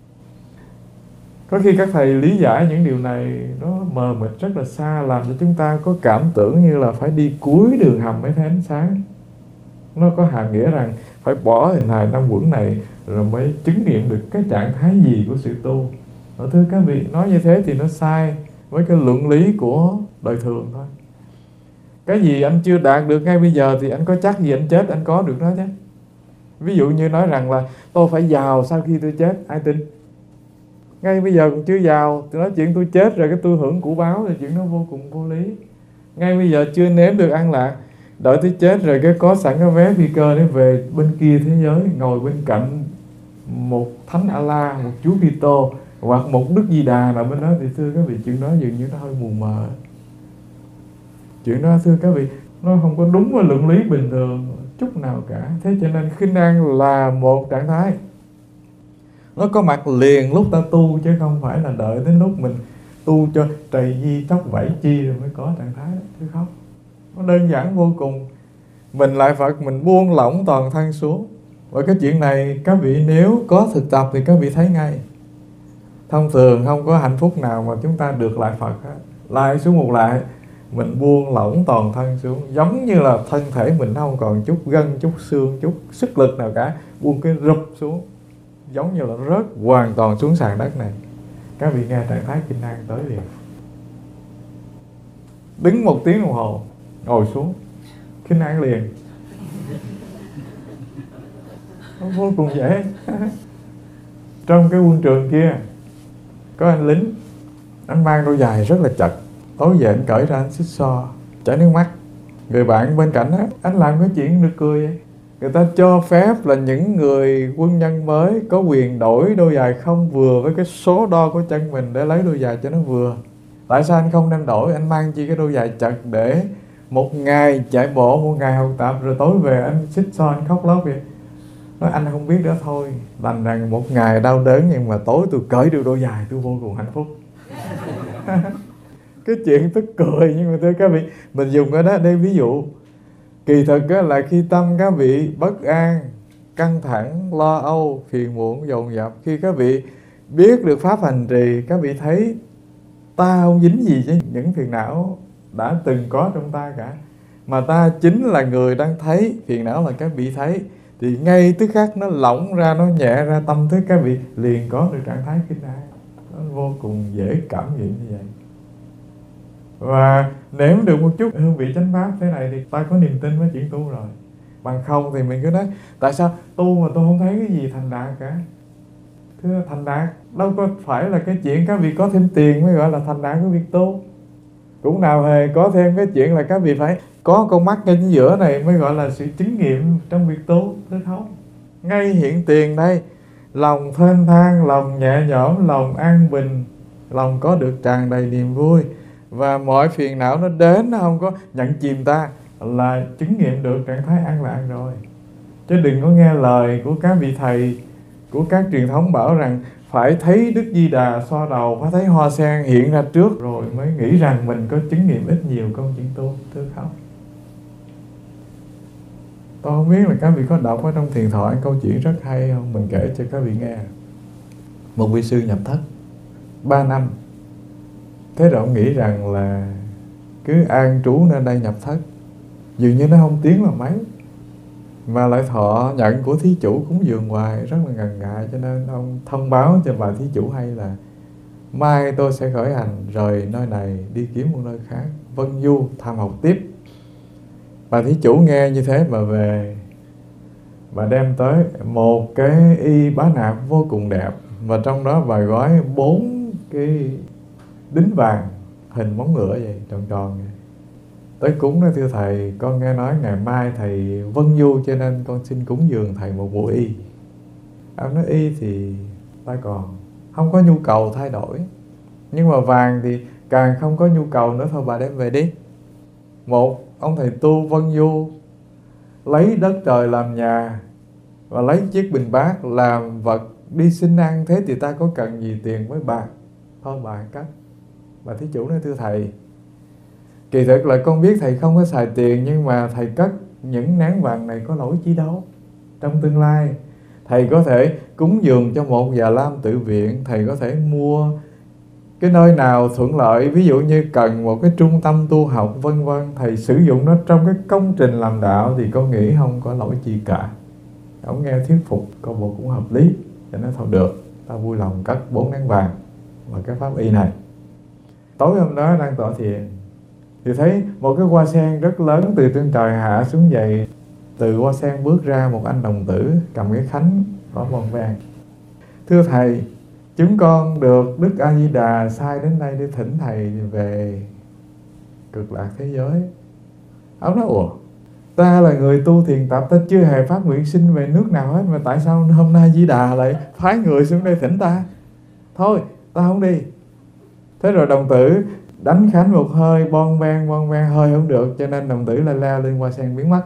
Có khi các thầy lý giải những điều này nó mờ mịt rất là xa, làm cho chúng ta có cảm tưởng như là phải đi cuối đường hầm mới thấy ánh sáng. Nó có hàm nghĩa rằng phải bỏ hình hài năm quẩn này rồi mới chứng nghiệm được cái trạng thái gì của sự tu. Ở thưa các vị, nói như thế thì nó sai với cái luận lý của đời thường thôi. Cái gì anh chưa đạt được ngay bây giờ thì anh có chắc gì anh chết anh có được nó chứ. Ví dụ như nói rằng là tôi phải giàu sau khi tôi chết, ai tin? Ngay bây giờ còn chưa giàu thì nói chuyện tôi chết rồi cái tôi hưởng của báo thì chuyện nó vô cùng vô lý. Ngay bây giờ chưa nếm được an lạc, đợi tới chết rồi cái có sẵn cái vé phi cơ để về bên kia thế giới, ngồi bên cạnh một thánh A-la, một Chúa Kitô hoặc một Đức Di Đà nào bên đó, thì thưa các vị, chuyện đó dường như nó hơi mù mờ. Chuyện đó thưa các vị, nó không có đúng với luận lý bình thường chút nào cả. Thế cho nên khinh an là một trạng thái, nó có mặt liền lúc ta tu, chứ không phải là đợi đến lúc mình tu cho trầy di tóc vảy chi rồi mới có trạng thái đó, thưa không? Nó đơn giản vô cùng. Mình lại Phật, mình buông lỏng toàn thân xuống, Và cái chuyện này các vị nếu có thực tập thì các vị thấy ngay. Thông thường không có hạnh phúc nào mà chúng ta được lại Phật hết. Lại xuống một lại, mình buông lỏng toàn thân xuống, giống như là thân thể mình không còn chút gân, chút xương, chút sức lực nào cả. Buông cái rụp xuống, giống như là rớt hoàn toàn xuống sàn đất này. Các vị nghe trạng thái kinh an tới liền. Đứng một tiếng đồng hồ, ngồi xuống, kinh an liền. Nó vô cùng dễ. Trong cái quân trường kia có anh lính, anh mang đôi giày rất là chật. Tối về anh cởi ra anh xích xoa, chảy nước mắt. Người bạn bên cạnh á, anh làm cái chuyện được cười vậy. Người ta cho phép là những người quân nhân mới có quyền đổi đôi giày không vừa với cái số đo của chân mình để lấy đôi giày cho nó vừa. Tại sao anh không đem đổi? Anh mang chi cái đôi giày chật để một ngày chạy bộ, một ngày học tập, rồi tối về anh xích xoa anh khóc lóc vậy. Nói anh không biết đó thôi. Đành rằng một ngày đau đớn nhưng mà tối tôi cởi được đôi giày tôi vô cùng hạnh phúc. Cái chuyện tức cười nhưng mà thưa các vị, mình dùng cái đó để ví dụ. Kỳ thực á, là khi tâm các vị bất an, căng thẳng, lo âu, phiền muộn, dồn dập, khi các vị biết được pháp hành trì, các vị thấy ta không dính gì với những phiền não đã từng có trong ta cả, mà ta chính là người đang thấy phiền não là các vị thấy, thì ngay tức khắc nó lỏng ra, nó nhẹ ra, tâm thức các vị liền có được trạng thái kinh an. Nó vô cùng dễ cảm nhận như vậy. Và nếm được một chút hương vị chánh pháp thế này thì ta có niềm tin với chuyện tu rồi. Bằng không thì mình cứ nói tại sao tu mà tôi không thấy cái gì thành đạt cả. Thưa, thành đạt đâu có phải là cái chuyện các vị có thêm tiền mới gọi là thành đạt của việc tu. Cũng nào hề có thêm cái chuyện là các vị phải có con mắt ngay chính giữa này mới gọi là sự chứng nghiệm trong việc tu. Thế không? Ngay hiện tiền đây, lòng thênh thang, lòng nhẹ nhõm, lòng an bình, lòng có được tràn đầy niềm vui, và mọi phiền não nó đến nó không có nhận chìm ta, là chứng nghiệm được trạng thái an lạc rồi. Chứ đừng có nghe lời của các vị thầy của các truyền thống bảo rằng phải thấy Đức Di Đà xoa đầu, phải thấy hoa sen hiện ra trước rồi mới nghĩ rằng mình có chứng nghiệm ít nhiều công chuyện tu. Thưa không? Tôi không biết là các vị có đọc ở trong thiền thoại câu chuyện rất hay không, mình kể cho các vị nghe. Một vị sư nhập thất ba năm. Thế rồi ông nghĩ rằng là cứ an trú nơi đây nhập thất, dường như nó không tiến là mấy, mà lại thọ nhận của thí chủ cúng dường hoài, rất là ngần ngại. Cho nên ông thông báo cho bà thí chủ hay là mai tôi sẽ khởi hành rời nơi này đi kiếm một nơi khác, vân du tham học tiếp. Bà thí chủ nghe như thế mà về, bà đem tới một cái y bá nạp vô cùng đẹp, và trong đó bà gói bốn cái đính vàng hình móng ngựa vậy, tròn tròn vậy. Tới cúng nói thưa thầy, con nghe nói ngày mai thầy vân du cho nên con xin cúng dường thầy một bộ y. Ông nói y thì ta còn không có nhu cầu thay đổi, nhưng mà vàng thì càng không có nhu cầu nữa, thôi bà đem về đi. Một ông thầy tu vân du lấy đất trời làm nhà và lấy chiếc bình bát làm vật đi xin ăn, thế thì ta có cần gì tiền với bạc, thôi bà cất. Bà thí chủ nói thưa thầy, kỳ thực là con biết thầy không có xài tiền, nhưng mà thầy cất những nén vàng này có lỗi chi đâu. Trong tương lai thầy có thể cúng dường cho một Già Lam tự viện, thầy có thể mua cái nơi nào thuận lợi, ví dụ như cần một cái trung tâm tu học vân vân, thầy sử dụng nó trong cái công trình làm đạo thì con nghĩ không có lỗi chi cả. Ông nghe thuyết phục, coi bộ cũng hợp lý, cho nên thôi được, ta vui lòng cất bốn nén vàng và cái pháp y này. Tối hôm đó đang tọa thiền thì thấy một cái hoa sen rất lớn từ trên trời hạ xuống vậy. Từ hoa sen bước ra một anh đồng tử cầm cái khánh có vòng vàng. Thưa thầy, chúng con được Đức A Di Đà sai đến đây để thỉnh thầy về cực lạc thế giới. Ông nói ủa, ta là người tu thiền tập, ta chưa hề phát nguyện sinh về nước nào hết, mà tại sao hôm nay Di Đà lại phái người xuống đây thỉnh ta? Thôi ta không đi. Thế rồi đồng tử đánh khánh một hơi, bon ben bon ben, hơi không được, cho nên đồng tử lại leo lên hoa sen biến mất.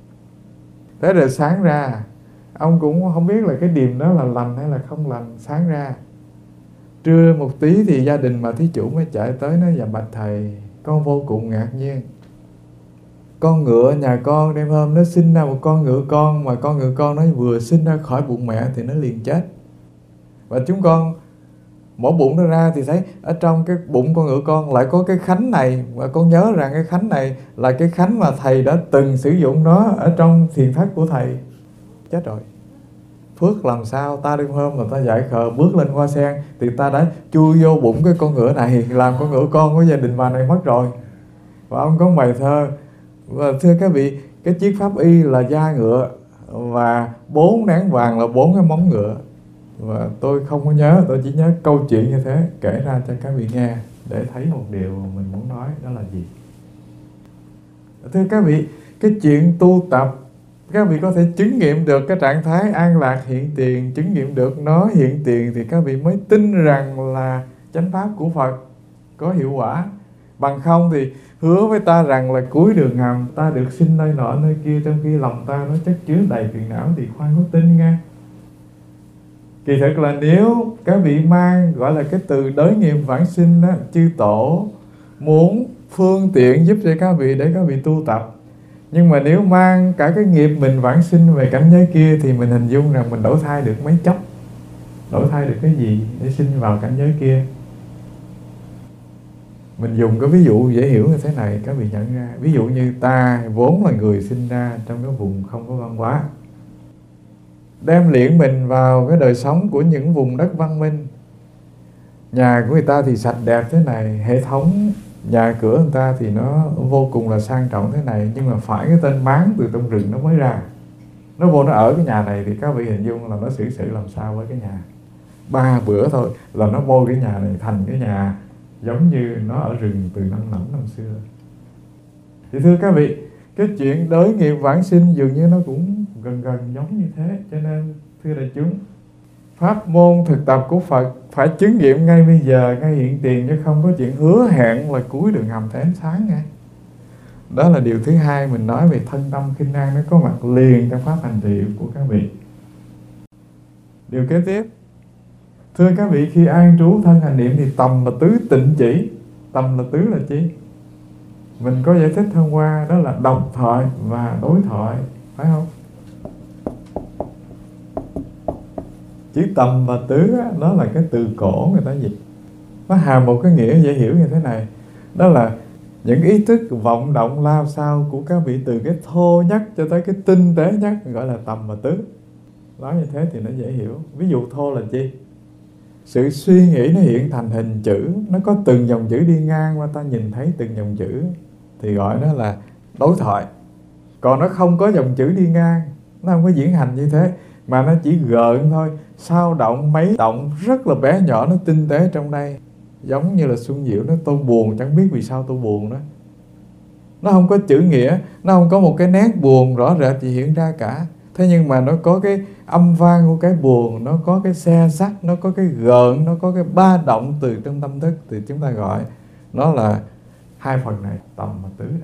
Thế rồi sáng ra, ông cũng không biết là cái điềm đó là lành hay là không lành. Sáng ra trưa một tí thì gia đình mà thí chủ mới chạy tới nói: dạ bạch thầy, con vô cùng ngạc nhiên, con ngựa nhà con đêm hôm nó sinh ra một con ngựa con, mà con ngựa con nó vừa sinh ra khỏi bụng mẹ thì nó liền chết. Và chúng con mổ bụng nó ra thì thấy ở trong cái bụng con ngựa con lại có cái khánh này, và con nhớ rằng cái khánh này là cái khánh mà thầy đã từng sử dụng nó ở trong thiền thất của thầy. Chết rồi, phước làm sao ta đêm hôm mà ta dạy khờ bước lên hoa sen thì ta đã chui vô bụng cái con ngựa này, làm con ngựa con của gia đình bà này mất rồi. Và ông có bài thơ, và thưa các vị, cái chiếc pháp y là da ngựa và bốn nén vàng là bốn cái móng ngựa. Và tôi không có nhớ, tôi chỉ nhớ câu chuyện như thế kể ra cho các vị nghe để thấy một điều mình muốn nói đó là gì. Thưa các vị, cái chuyện tu tập, các vị có thể chứng nghiệm được cái trạng thái an lạc hiện tiền, chứng nghiệm được nó hiện tiền thì các vị mới tin rằng là chánh pháp của Phật có hiệu quả. Bằng không thì hứa với ta rằng là cuối đường hầm ta được sinh nơi nọ nơi kia, trong khi lòng ta nó chất chứa đầy phiền não thì khoan có tin nghe. Kỳ thực là nếu các vị mang gọi là cái từ đới nghiệp vãng sinh đó, chư tổ muốn phương tiện giúp cho các vị để các vị tu tập. Nhưng mà nếu mang cả cái nghiệp mình vãng sinh về cảnh giới kia thì mình hình dung rằng mình đổi thay được mấy chốc, đổi thay được cái gì để sinh vào cảnh giới kia. Mình dùng cái ví dụ dễ hiểu như thế này các vị nhận ra. Ví dụ như ta vốn là người sinh ra trong cái vùng không có văn hóa, đem luyện mình vào cái đời sống của những vùng đất văn minh. Nhà của người ta thì sạch đẹp thế này, hệ thống nhà cửa người ta thì nó vô cùng là sang trọng thế này, nhưng mà phải cái tên máng từ trong rừng nó mới ra, nó vô nó ở cái nhà này thì các vị hình dung là nó xử sự làm sao với cái nhà. Ba bữa thôi là nó bôi cái nhà này thành cái nhà giống như nó ở rừng từ năm năm năm xưa. Thì thưa các vị, cái chuyện đới nghiệp vãng sinh dường như nó cũng gần gần giống như thế. Cho nên thưa đại chúng, pháp môn thực tập của Phật phải chứng nghiệm ngay bây giờ, ngay hiện tiền, chứ không có chuyện hứa hẹn là cuối đường hầm thấy ánh sáng nghe. Đó là điều thứ hai mình nói về thân tâm khinh an, nó có mặt liền trong pháp hành trì của các vị. Điều kế tiếp, thưa các vị, khi an trú thân hành niệm thì tầm và tứ tịnh chỉ. Tầm là tứ là chi? Mình có giải thích hôm qua, đó là độc thoại và đối thoại, phải không? Chữ tầm và tứ á, đó là cái từ cổ người ta dịch. Nó hàm một cái nghĩa dễ hiểu như thế này. Đó là những ý thức vọng động lao sao của các vị, từ cái thô nhất cho tới cái tinh tế nhất, gọi là tầm và tứ. Nói như thế thì nó dễ hiểu. Ví dụ thô là chi? Sự suy nghĩ nó hiện thành hình chữ, nó có từng dòng chữ đi ngang qua ta nhìn thấy từng dòng chữ thì gọi nó là đối thoại. Còn nó không có dòng chữ đi ngang, nó không có diễn hành như thế, mà nó chỉ gợn thôi, sao động mấy động rất là bé nhỏ, nó tinh tế trong đây. Giống như là Xuân Diệu nó tôi buồn, chẳng biết vì sao tôi buồn đó. Nó không có chữ nghĩa, nó không có một cái nét buồn rõ rệt gì hiện ra cả. Thế nhưng mà nó có cái âm vang của cái buồn, nó có cái xe sắt, nó có cái gợn, nó có cái ba động từ trong tâm thức, thì chúng ta gọi nó là hai phần này, tầm và tứ đây.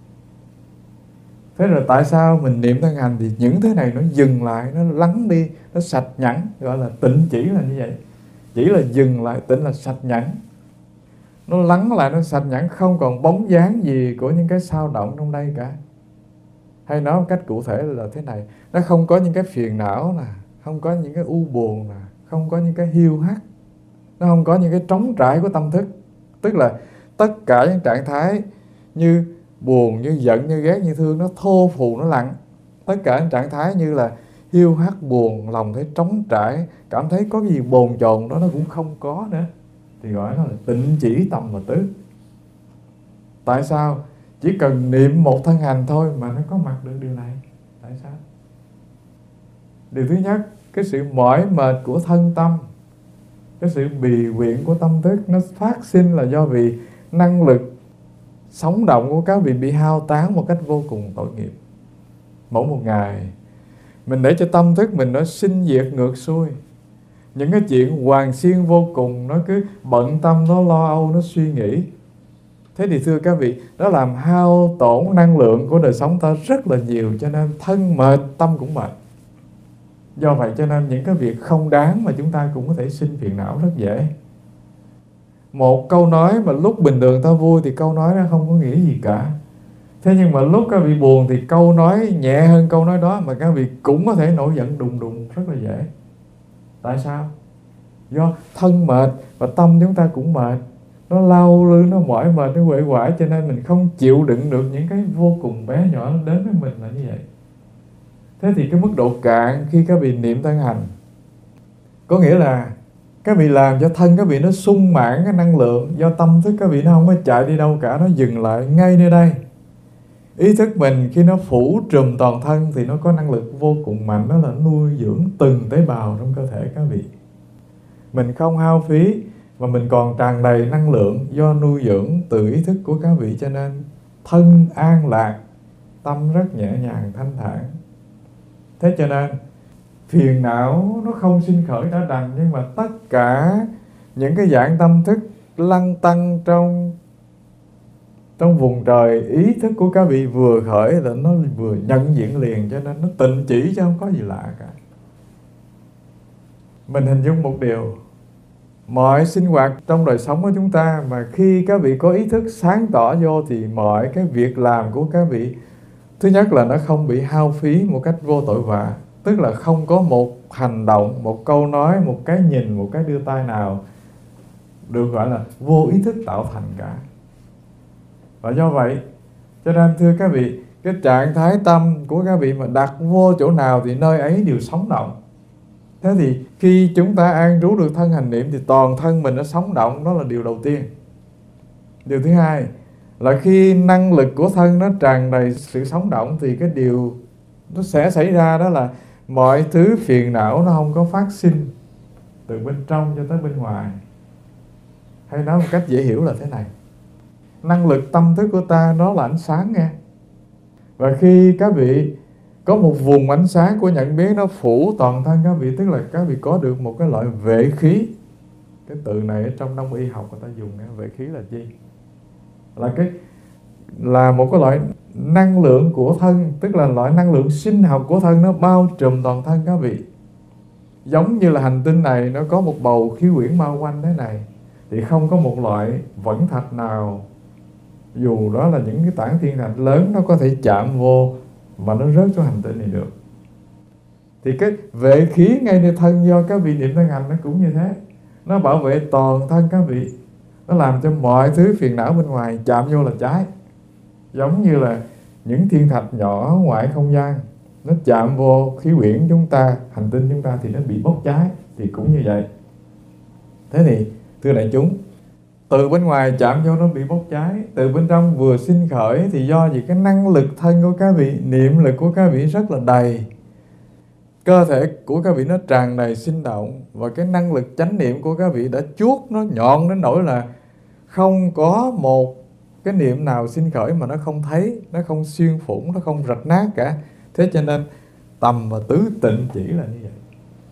Thế rồi tại sao mình niệm thân hành thì những thứ này nó dừng lại, nó lắng đi, nó sạch nhẵn, gọi là tịnh chỉ là như vậy. Chỉ là dừng lại, tịnh là sạch nhẵn. Nó lắng lại, nó sạch nhẵn, không còn bóng dáng gì của những cái sao động trong đây cả. Hay nói một cách cụ thể là thế này, nó không có những cái phiền não nè, không có những cái u buồn nè, không có những cái hiu hắt, nó không có những cái trống trải của tâm thức. Tức là tất cả những trạng thái như buồn, như giận, như ghét, như thương, nó thô phù, nó lặng. Tất cả những trạng thái như là hiu hắt, buồn, lòng thấy trống trải, cảm thấy có cái gì bồn chồn đó nó cũng không có nữa, thì gọi nó là tịnh chỉ tầm và tứ. Tại sao? Chỉ cần niệm một thân hành thôi mà nó có mặt được điều này. Tại sao? Điều thứ nhất, cái sự mỏi mệt của thân tâm, cái sự bì quyện của tâm thức, nó phát sinh là do vì năng lực sống động của các vị bị hao tán một cách vô cùng tội nghiệp. Mỗi một ngày mình để cho tâm thức mình nó sinh diệt ngược xuôi, những cái chuyện hoàn xiên vô cùng, nó cứ bận tâm, nó lo âu, nó suy nghĩ. Thế thì thưa các vị, nó làm hao tổn năng lượng của đời sống ta rất là nhiều, cho nên thân mệt, tâm cũng mệt. Do vậy cho nên những cái việc không đáng mà chúng ta cũng có thể sinh phiền não rất dễ. Một câu nói mà lúc bình thường ta vui thì câu nói đó không có nghĩa gì cả. Thế nhưng mà lúc các vị buồn thì câu nói nhẹ hơn câu nói đó mà các vị cũng có thể nổi giận đùng đùng rất là dễ. Tại sao? Do thân mệt và tâm chúng ta cũng mệt, nó lao lư, nó mỏi mệt, nó uể oải, cho nên mình không chịu đựng được những cái vô cùng bé nhỏ nó đến với mình là như vậy. Thế thì cái mức độ cạn khi các vị niệm thân hành có nghĩa là các vị làm cho thân các vị nó sung mãn cái năng lượng, do tâm thức các vị nó không có chạy đi đâu cả, nó dừng lại ngay nơi đây. Ý thức mình khi nó phủ trùm toàn thân thì nó có năng lực vô cùng mạnh, đó là nuôi dưỡng từng tế bào trong cơ thể các vị. Mình không hao phí mà mình còn tràn đầy năng lượng do nuôi dưỡng từ ý thức của các vị, cho nên thân an lạc, tâm rất nhẹ nhàng thanh thản. Thế cho nên phiền não nó không sinh khởi đã đành, nhưng mà tất cả những cái dạng tâm thức lăn tăn trong trong vùng trời ý thức của các vị vừa khởi là nó vừa nhận diện liền, cho nên nó tịnh chỉ chứ không có gì lạ cả. Mình hình dung một điều, mọi sinh hoạt trong đời sống của chúng ta mà khi các vị có ý thức sáng tỏ vô thì mọi cái việc làm của các vị, thứ nhất là nó không bị hao phí một cách vô tội vạ, tức là không có một hành động, một câu nói, một cái nhìn, một cái đưa tay nào được gọi là vô ý thức tạo thành cả. Và do vậy cho nên thưa các vị, cái trạng thái tâm của các vị mà đặt vô chỗ nào thì nơi ấy đều sống động. Thế thì khi chúng ta an trú được thân hành niệm thì toàn thân mình nó sống động, đó là điều đầu tiên. Điều thứ hai là khi năng lực của thân nó tràn đầy sự sống động thì cái điều nó sẽ xảy ra đó là mọi thứ phiền não nó không có phát sinh từ bên trong cho tới bên ngoài. Hay nói một cách dễ hiểu là thế này, năng lực tâm thức của ta nó là ánh sáng nghe. Và khi các vị có một vùng ánh sáng của nhận biết nó phủ toàn thân các vị, tức là các vị có được một cái loại vệ khí. Cái từ này ở trong Đông y học người ta dùng nghe. Vệ khí là gì? Là cái là một cái loại năng lượng của thân, tức là loại năng lượng sinh học của thân, nó bao trùm toàn thân các vị. Giống như là hành tinh này nó có một bầu khí quyển bao quanh thế này, thì không có một loại vẫn thạch nào, dù đó là những cái tảng thiên thạch lớn, nó có thể chạm vô mà nó rớt xuống hành tinh này được. Thì cái vệ khí ngay nơi thân do các vị niệm thân hành nó cũng như thế, nó bảo vệ toàn thân các vị, nó làm cho mọi thứ phiền não bên ngoài chạm vô là cháy. Giống như là những thiên thạch nhỏ ngoài không gian, nó chạm vô khí quyển chúng ta, hành tinh chúng ta thì nó bị bốc cháy, thì cũng như vậy. Thế thì thưa đại chúng, từ bên ngoài chạm vô nó bị bốc cháy, từ bên trong vừa sinh khởi thì do vì cái năng lực thân của các vị, niệm lực của các vị rất là đầy, cơ thể của các vị nó tràn đầy sinh động, và cái năng lực chánh niệm của các vị đã chuốt nó nhọn đến nỗi là không có một cái niệm nào sinh khởi mà nó không thấy, nó không xuyên phủng, nó không rạch nát cả. Thế cho nên tầm và tứ tịnh chỉ là như vậy.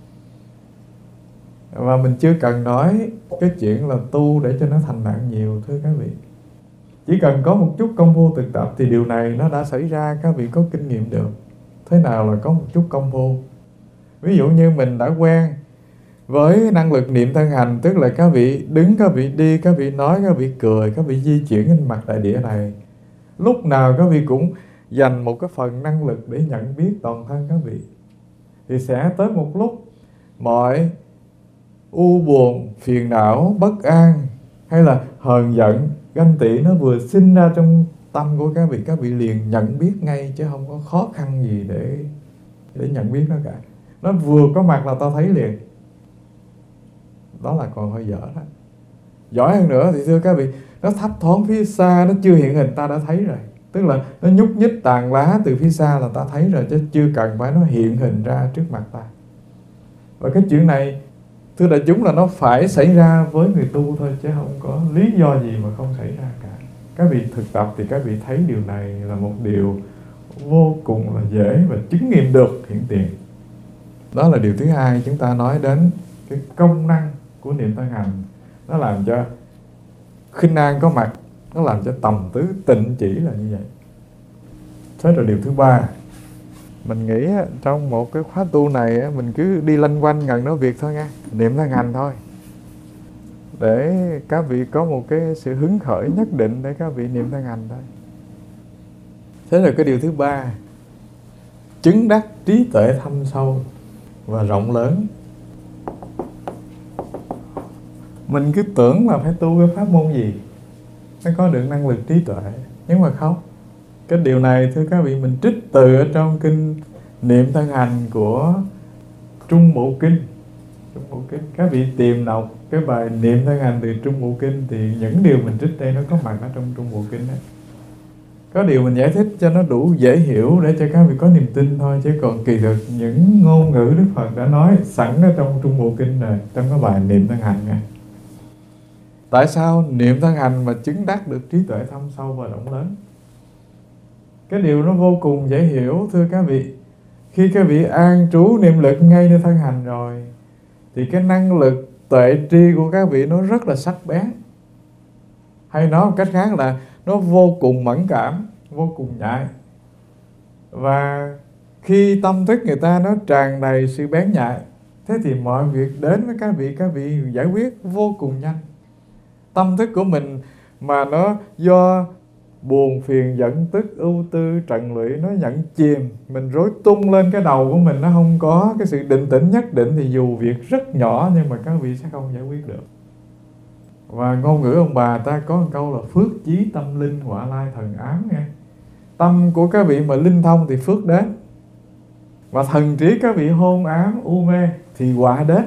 Và mình chưa cần nói cái chuyện là tu để cho nó thành nạn nhiều, thưa các vị. Chỉ cần có một chút công phu thực tập thì điều này nó đã xảy ra, các vị có kinh nghiệm được. Thế nào là có một chút công phu? Ví dụ như mình đã quen với năng lực niệm thân hành, tức là các vị đứng, các vị đi, các vị nói, các vị cười, các vị di chuyển trên mặt đại địa này. Lúc nào các vị cũng dành một cái phần năng lực để nhận biết toàn thân các vị. Thì sẽ tới một lúc mọi u buồn, phiền não, bất an hay là hờn giận, ganh tị nó vừa sinh ra trong tâm của các vị, các vị liền nhận biết ngay, chứ không có khó khăn gì để để nhận biết nó cả. Nó vừa có mặt là ta thấy liền. Đó là còn hơi dở đó. Giỏi hơn nữa thì thưa các vị, nó thấp thoáng phía xa, nó chưa hiện hình ta đã thấy rồi. Tức là nó nhúc nhích tàn lá từ phía xa là ta thấy rồi, chứ chưa cần phải nó hiện hình ra trước mặt ta. Và cái chuyện này thưa đại chúng là nó phải xảy ra với người tu thôi, chứ không có lý do gì mà không xảy ra cả. Các vị thực tập thì các vị thấy điều này là một điều vô cùng là dễ và chứng nghiệm được hiện tiền. Đó là điều thứ hai, chúng ta nói đến cái công năng của niệm thân hành. Nó làm cho khinh an có mặt, nó làm cho tầm tứ tịnh chỉ là như vậy. Thế rồi điều thứ ba, mình nghĩ trong một cái khóa tu này mình cứ đi lanh quanh gần nói việc thôi nha, niệm thân hành thôi, để các vị có một cái sự hứng khởi nhất định để các vị niệm thân hành thôi. Thế là cái điều thứ ba, chứng đắc trí tuệ thâm sâu và rộng lớn. Mình cứ tưởng là phải tu cái pháp môn gì mới có được năng lực trí tuệ, nhưng mà không. Cái điều này thưa các vị, mình trích từ ở trong kinh Niệm Thân Hành của Trung Bộ Kinh. Trung Bộ Kinh, các vị tìm đọc cái bài Niệm Thân Hành từ Trung Bộ Kinh thì những điều mình trích đây nó có mặt ở trong Trung Bộ Kinh đấy. Có điều mình giải thích cho nó đủ dễ hiểu để cho các vị có niềm tin thôi, chứ còn kỳ thực những ngôn ngữ Đức Phật đã nói sẵn ở trong Trung Bộ Kinh rồi, trong cái bài Niệm Thân Hành này. Tại sao niệm thân hành mà chứng đắc được trí tuệ thâm sâu và rộng lớn? Cái điều nó vô cùng dễ hiểu thưa các vị. Khi các vị an trú niệm lực ngay nơi thân hành rồi thì cái năng lực tuệ tri của các vị nó rất là sắc bén. Hay nói một cách khác là nó vô cùng mẫn cảm, vô cùng nhạy. Và khi tâm thức người ta nó tràn đầy sự bén nhạy, thế thì mọi việc đến với các vị, các vị giải quyết vô cùng nhanh. Tâm thức của mình mà nó do buồn phiền giận tức ưu tư trần lụy nó nhận chìm, mình rối tung lên cái đầu của mình, nó không có cái sự định tĩnh nhất định, thì dù việc rất nhỏ nhưng mà các vị sẽ không giải quyết được. Và ngôn ngữ ông bà ta có một câu là phước chí tâm linh quả lai thần ám nghe. Tâm của các vị mà linh thông thì phước đến, và thần trí các vị hôn ám u mê thì quả đến.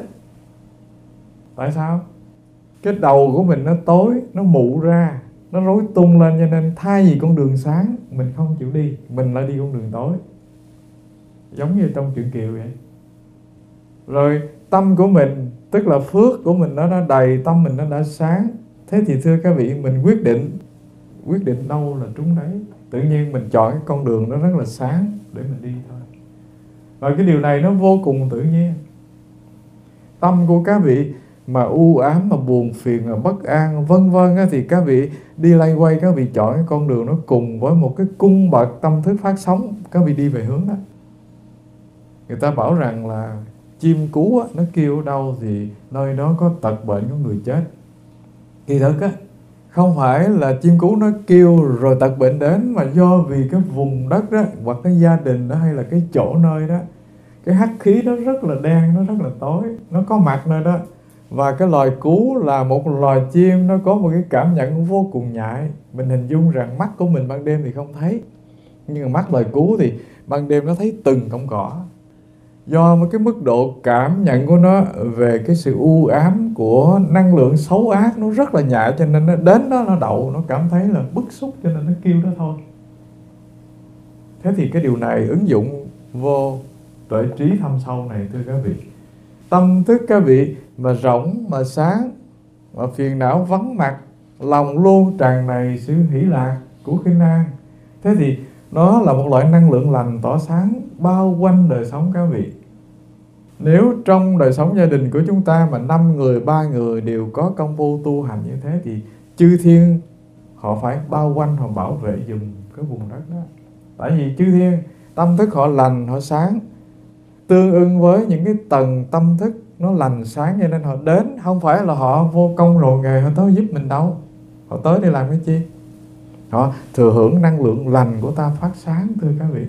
Tại sao? Cái đầu của mình nó tối, nó mụ ra, nó rối tung lên, cho nên thay vì con đường sáng mình không chịu đi, mình lại đi con đường tối. Giống như trong truyện Kiều vậy. Rồi tâm của mình, tức là phước của mình nó đã đầy, tâm mình nó đã sáng. Thế thì thưa các vị, mình quyết định Quyết định đâu là trúng đấy. Tự nhiên mình chọn cái con đường nó rất là sáng để mình đi thôi. Và cái điều này nó vô cùng tự nhiên. Tâm của các vị mà u ám, mà buồn phiền, mà bất an, vân vân á, thì các vị đi lay quay, các vị chọn cái con đường nó cùng với một cái cung bậc tâm thức phát sóng, các vị đi về hướng đó. Người ta bảo rằng là chim cú á, nó kêu ở đâu thì nơi đó có tật bệnh của người chết. Kỳ thực á, không phải là chim cú nó kêu rồi tật bệnh đến, mà do vì cái vùng đất đó, hoặc cái gia đình đó, hay là cái chỗ nơi đó, cái hắc khí nó rất là đen, nó rất là tối, nó có mặt nơi đó. Và cái loài cú là một loài chim, nó có một cái cảm nhận vô cùng nhạy. Mình hình dung rằng mắt của mình ban đêm thì không thấy, nhưng mà mắt loài cú thì ban đêm nó thấy từng cọng cỏ. Do một cái mức độ cảm nhận của nó về cái sự u ám của năng lượng xấu ác nó rất là nhạy, cho nên nó đến đó nó đậu, nó cảm thấy là bức xúc, cho nên nó kêu đó thôi. Thế thì cái điều này ứng dụng vô tuệ trí thâm sâu này thưa các vị. Tâm thức các vị mà rộng, mà sáng, mà phiền não vắng mặt, lòng luôn tràn đầy sự hỷ lạc của kinh an, thế thì nó là một loại năng lượng lành tỏa sáng bao quanh đời sống các vị. Nếu trong đời sống gia đình của chúng ta mà năm người, ba người đều có công phu tu hành như thế, thì chư thiên họ phải bao quanh, họ bảo vệ dùm cái vùng đất đó. Tại vì chư thiên tâm thức họ lành, họ sáng, tương ưng với những cái tầng tâm thức nó lành sáng, cho nên họ đến, không phải là họ vô công rồi nghề họ tới giúp mình đâu. Họ tới để làm cái chi? Họ thừa hưởng năng lượng lành của ta phát sáng thưa các vị.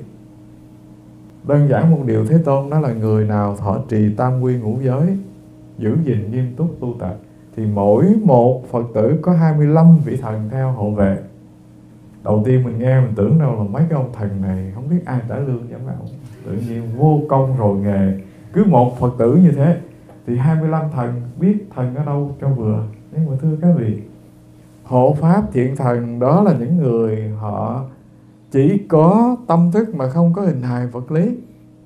Đơn giản một điều Thế Tôn đó là người nào thọ trì tam quy ngũ giới, giữ gìn nghiêm túc tu tập, thì mỗi một Phật tử có hai mươi lăm vị thần theo hộ vệ. Đầu tiên mình nghe mình tưởng đâu là mấy cái ông thần này không biết ai trả lương cho mấy ông. Tự nhiên vô công rồi nghề. Cứ một Phật tử như thế thì hai mươi lăm thần biết thần ở đâu cho vừa. Nhưng mà thưa các vị, hộ pháp thiện thần đó là những người họ chỉ có tâm thức mà không có hình hài vật lý.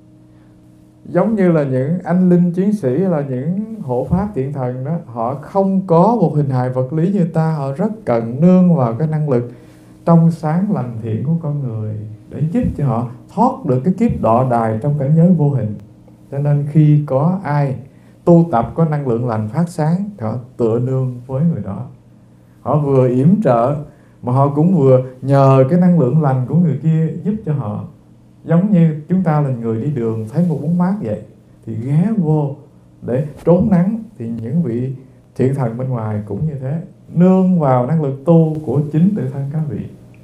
Giống như là những anh linh chiến sĩ, là những hộ pháp thiện thần đó, họ không có một hình hài vật lý như ta. Họ rất cần nương vào cái năng lực trong sáng lành thiện của con người để giúp cho họ thoát được cái kiếp đọa đài trong cảnh giới vô hình. Cho nên khi có ai tu tập có năng lượng lành phát sáng, họ tựa nương với người đó. Họ vừa yểm trợ mà họ cũng vừa nhờ cái năng lượng lành của người kia giúp cho họ. Giống như chúng ta là người đi đường thấy một bóng mát vậy, thì ghé vô để trốn nắng, thì những vị thiện thần bên ngoài cũng như thế, nương vào năng lực tu của chính tự thân các vị.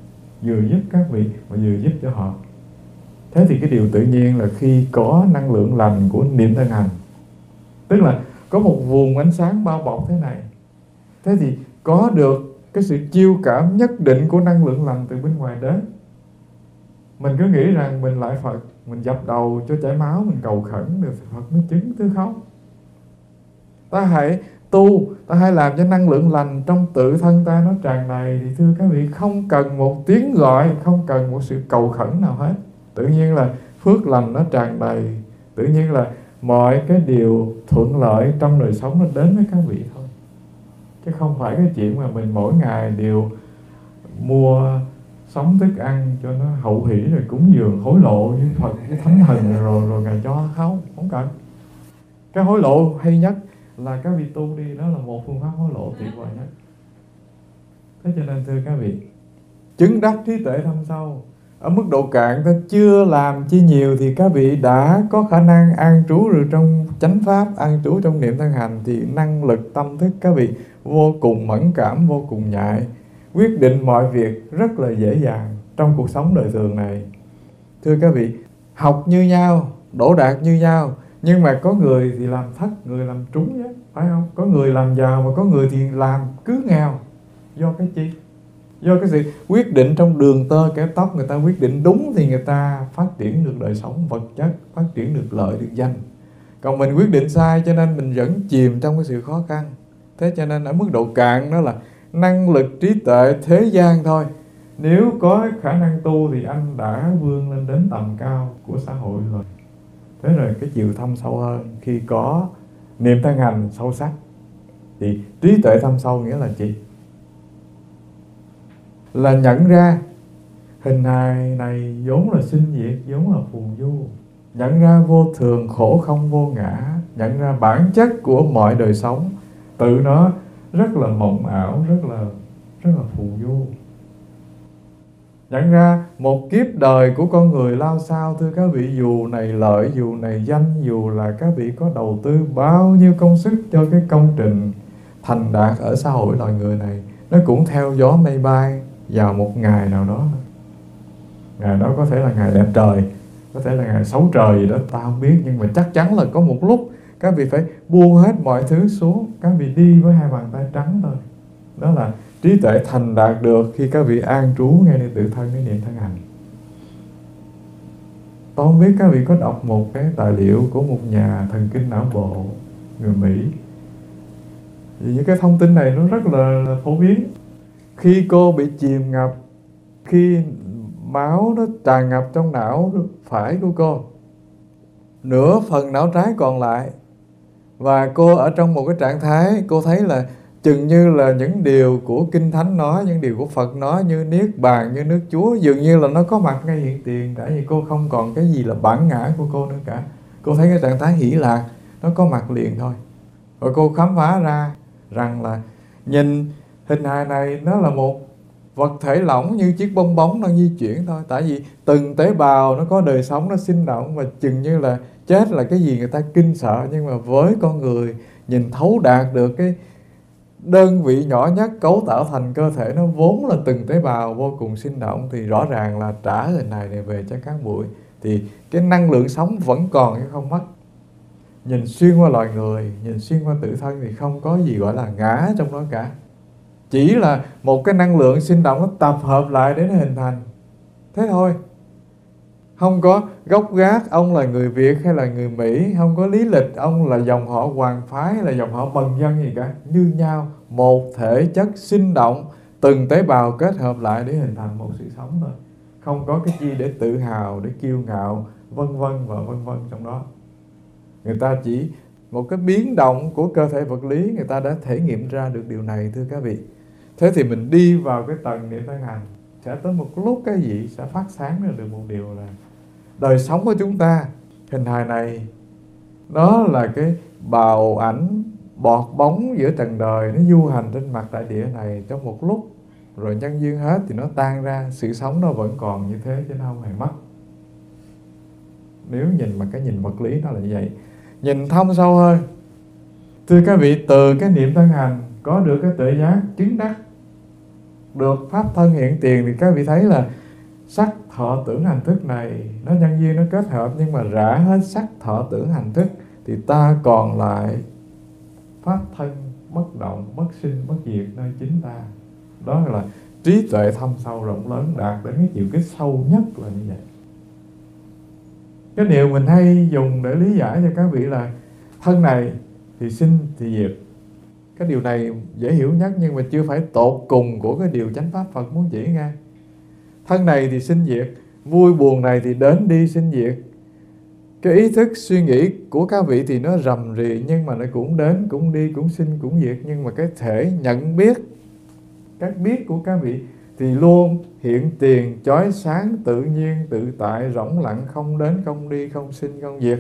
vừa giúp các vị mà vừa giúp cho họ. Thế thì cái điều tự nhiên là khi có năng lượng lành của niệm thân hành, tức là có một vùng ánh sáng bao bọc thế này, thế thì có được cái sự chiêu cảm nhất định của năng lượng lành từ bên ngoài đến. Mình cứ nghĩ rằng mình lại Phật, mình dập đầu cho chảy máu, mình cầu khẩn được Phật mới chứng, thứ không. Ta hãy tu, ta hãy làm cho năng lượng lành trong tự thân ta nó tràn đầy, thì thưa các vị, không cần một tiếng gọi, không cần một sự cầu khẩn nào hết. Tự nhiên là phước lành nó tràn đầy, tự nhiên là mọi cái điều thuận lợi trong đời sống nó đến với các vị thôi. Chứ không phải cái chuyện mà mình mỗi ngày đều mua sống thức ăn cho nó hậu hỷ rồi cúng dường hối lộ với Phật với Thánh Thần rồi rồi Ngài cho, không, không cần. Cái hối lộ hay nhất là các vị tu đi, đó là một phương pháp hối lộ tuyệt vời nhất. Thế cho nên thưa các vị, chứng đắc trí tuệ thâm sâu ở mức độ cạn, ta chưa làm chi nhiều thì các vị đã có khả năng an trú rồi trong chánh pháp, an trú trong niệm thân hành, thì năng lực tâm thức các vị vô cùng mẫn cảm, vô cùng nhạy, quyết định mọi việc rất là dễ dàng trong cuộc sống đời thường này. Thưa các vị, học như nhau, đỗ đạt như nhau, nhưng mà có người thì làm thất, người làm trúng chứ, phải không? Có người làm giàu mà có người thì làm cứ nghèo. Do cái chi? Do cái sự quyết định trong đường tơ kẻ tóc. Người ta quyết định đúng thì người ta phát triển được đời sống vật chất, phát triển được lợi, được danh. Còn mình quyết định sai cho nên mình vẫn chìm trong cái sự khó khăn. Thế cho nên ở mức độ cạn đó là năng lực trí tuệ thế gian thôi. Nếu có khả năng tu thì anh đã vươn lên đến tầm cao của xã hội rồi. Thế rồi cái chiều thâm sâu hơn, khi có niệm thân hành sâu sắc thì trí tuệ thâm sâu nghĩa là gì? Là nhận ra hình hài này vốn là sinh diệt, vốn là phù du. Nhận ra vô thường, khổ không vô ngã. Nhận ra bản chất của mọi đời sống tự nó rất là mộng ảo, rất là rất là phù du. Nhận ra một kiếp đời của con người lao sao, thưa các vị, dù này lợi, dù này danh, dù là các vị có đầu tư bao nhiêu công sức cho cái công trình thành đạt ở xã hội loài người này, nó cũng theo gió mây bay vào một ngày nào đó. Ngày đó có thể là ngày đẹp trời, có thể là ngày xấu trời gì đó ta không biết, nhưng mà chắc chắn là có một lúc các vị phải buông hết mọi thứ xuống, các vị đi với hai bàn tay trắng thôi. Đó là trí tuệ thành đạt được khi các vị an trú ngay nơi tự thân cái niệm thân hành. Tôi không biết các vị có đọc một cái tài liệu của một nhà thần kinh não bộ người Mỹ. Vì những cái thông tin này nó rất là, là phổ biến. Khi cô bị chìm ngập, khi máu nó tràn ngập trong não phải của cô, nửa phần não trái còn lại, và cô ở trong một cái trạng thái cô thấy là chừng như là những điều của Kinh Thánh nói, những điều của Phật nói như Niết Bàn, như nước Chúa, dường như là nó có mặt ngay hiện tiền. Tại vì cô không còn cái gì là bản ngã của cô nữa cả. Cô thấy cái trạng thái hỷ lạc nó có mặt liền thôi. Rồi cô khám phá ra rằng là nhìn hình hài này nó là một vật thể lỏng như chiếc bong bóng đang di chuyển thôi. Tại vì từng tế bào nó có đời sống, nó sinh động, và chừng như là chết là cái gì người ta kinh sợ. Nhưng mà với con người nhìn thấu đạt được cái đơn vị nhỏ nhất cấu tạo thành cơ thể nó vốn là từng tế bào vô cùng sinh động, thì rõ ràng là trả hình hài này về cho các bụi thì cái năng lượng sống vẫn còn chứ không mất. Nhìn xuyên qua loài người, nhìn xuyên qua tự thân thì không có gì gọi là ngã trong đó cả. Chỉ là một cái năng lượng sinh động nó tập hợp lại để nó hình thành. Thế thôi. Không có gốc gác ông là người Việt hay là người Mỹ, không có lý lịch ông là dòng họ hoàng phái hay là dòng họ bần dân gì cả. Như nhau, một thể chất sinh động, từng tế bào kết hợp lại để hình thành một sự sống thôi. Không có cái gì để tự hào, để kiêu ngạo, vân vân và vân vân trong đó. Người ta chỉ một cái biến động của cơ thể vật lý, người ta đã thể nghiệm ra được điều này, thưa các vị. Thế thì mình đi vào cái tầng niệm thân hành, sẽ tới một lúc cái gì sẽ phát sáng ra được một điều là đời sống của chúng ta, hình hài này đó là cái bào ảnh bọt bóng giữa trần đời, nó du hành trên mặt đại địa này trong một lúc, rồi nhân duyên hết thì nó tan ra. Sự sống nó vẫn còn như thế chứ nó không hề mất. Nếu nhìn mà cái nhìn vật lý nó là như vậy. Nhìn thâm sâu hơn, thưa các vị, từ cái niệm thân hành có được cái tuệ giác chứng đắc, được pháp thân hiện tiền thì các vị thấy là sắc thọ tưởng hành thức này nó nhân duyên, nó kết hợp, nhưng mà rã hết sắc thọ tưởng hành thức thì ta còn lại pháp thân bất động, bất sinh, bất diệt nơi chính ta. Đó là trí tuệ thâm sâu rộng lớn, đạt đến cái chiều kích sâu nhất là như vậy. Cái điều mình hay dùng để lý giải cho các vị là thân này thì sinh thì diệt. Cái điều này dễ hiểu nhất, nhưng mà chưa phải tột cùng của cái điều chánh pháp Phật muốn chỉ nghe. Thân này thì sinh diệt, vui buồn này thì đến đi sinh diệt. Cái ý thức suy nghĩ của các vị thì nó rầm rì, nhưng mà nó cũng đến, cũng đi, cũng sinh, cũng diệt. Nhưng mà cái thể nhận biết, các biết của các vị thì luôn hiện tiền, chói sáng, tự nhiên, tự tại, rỗng lặng, không đến, không đi, không sinh, không diệt.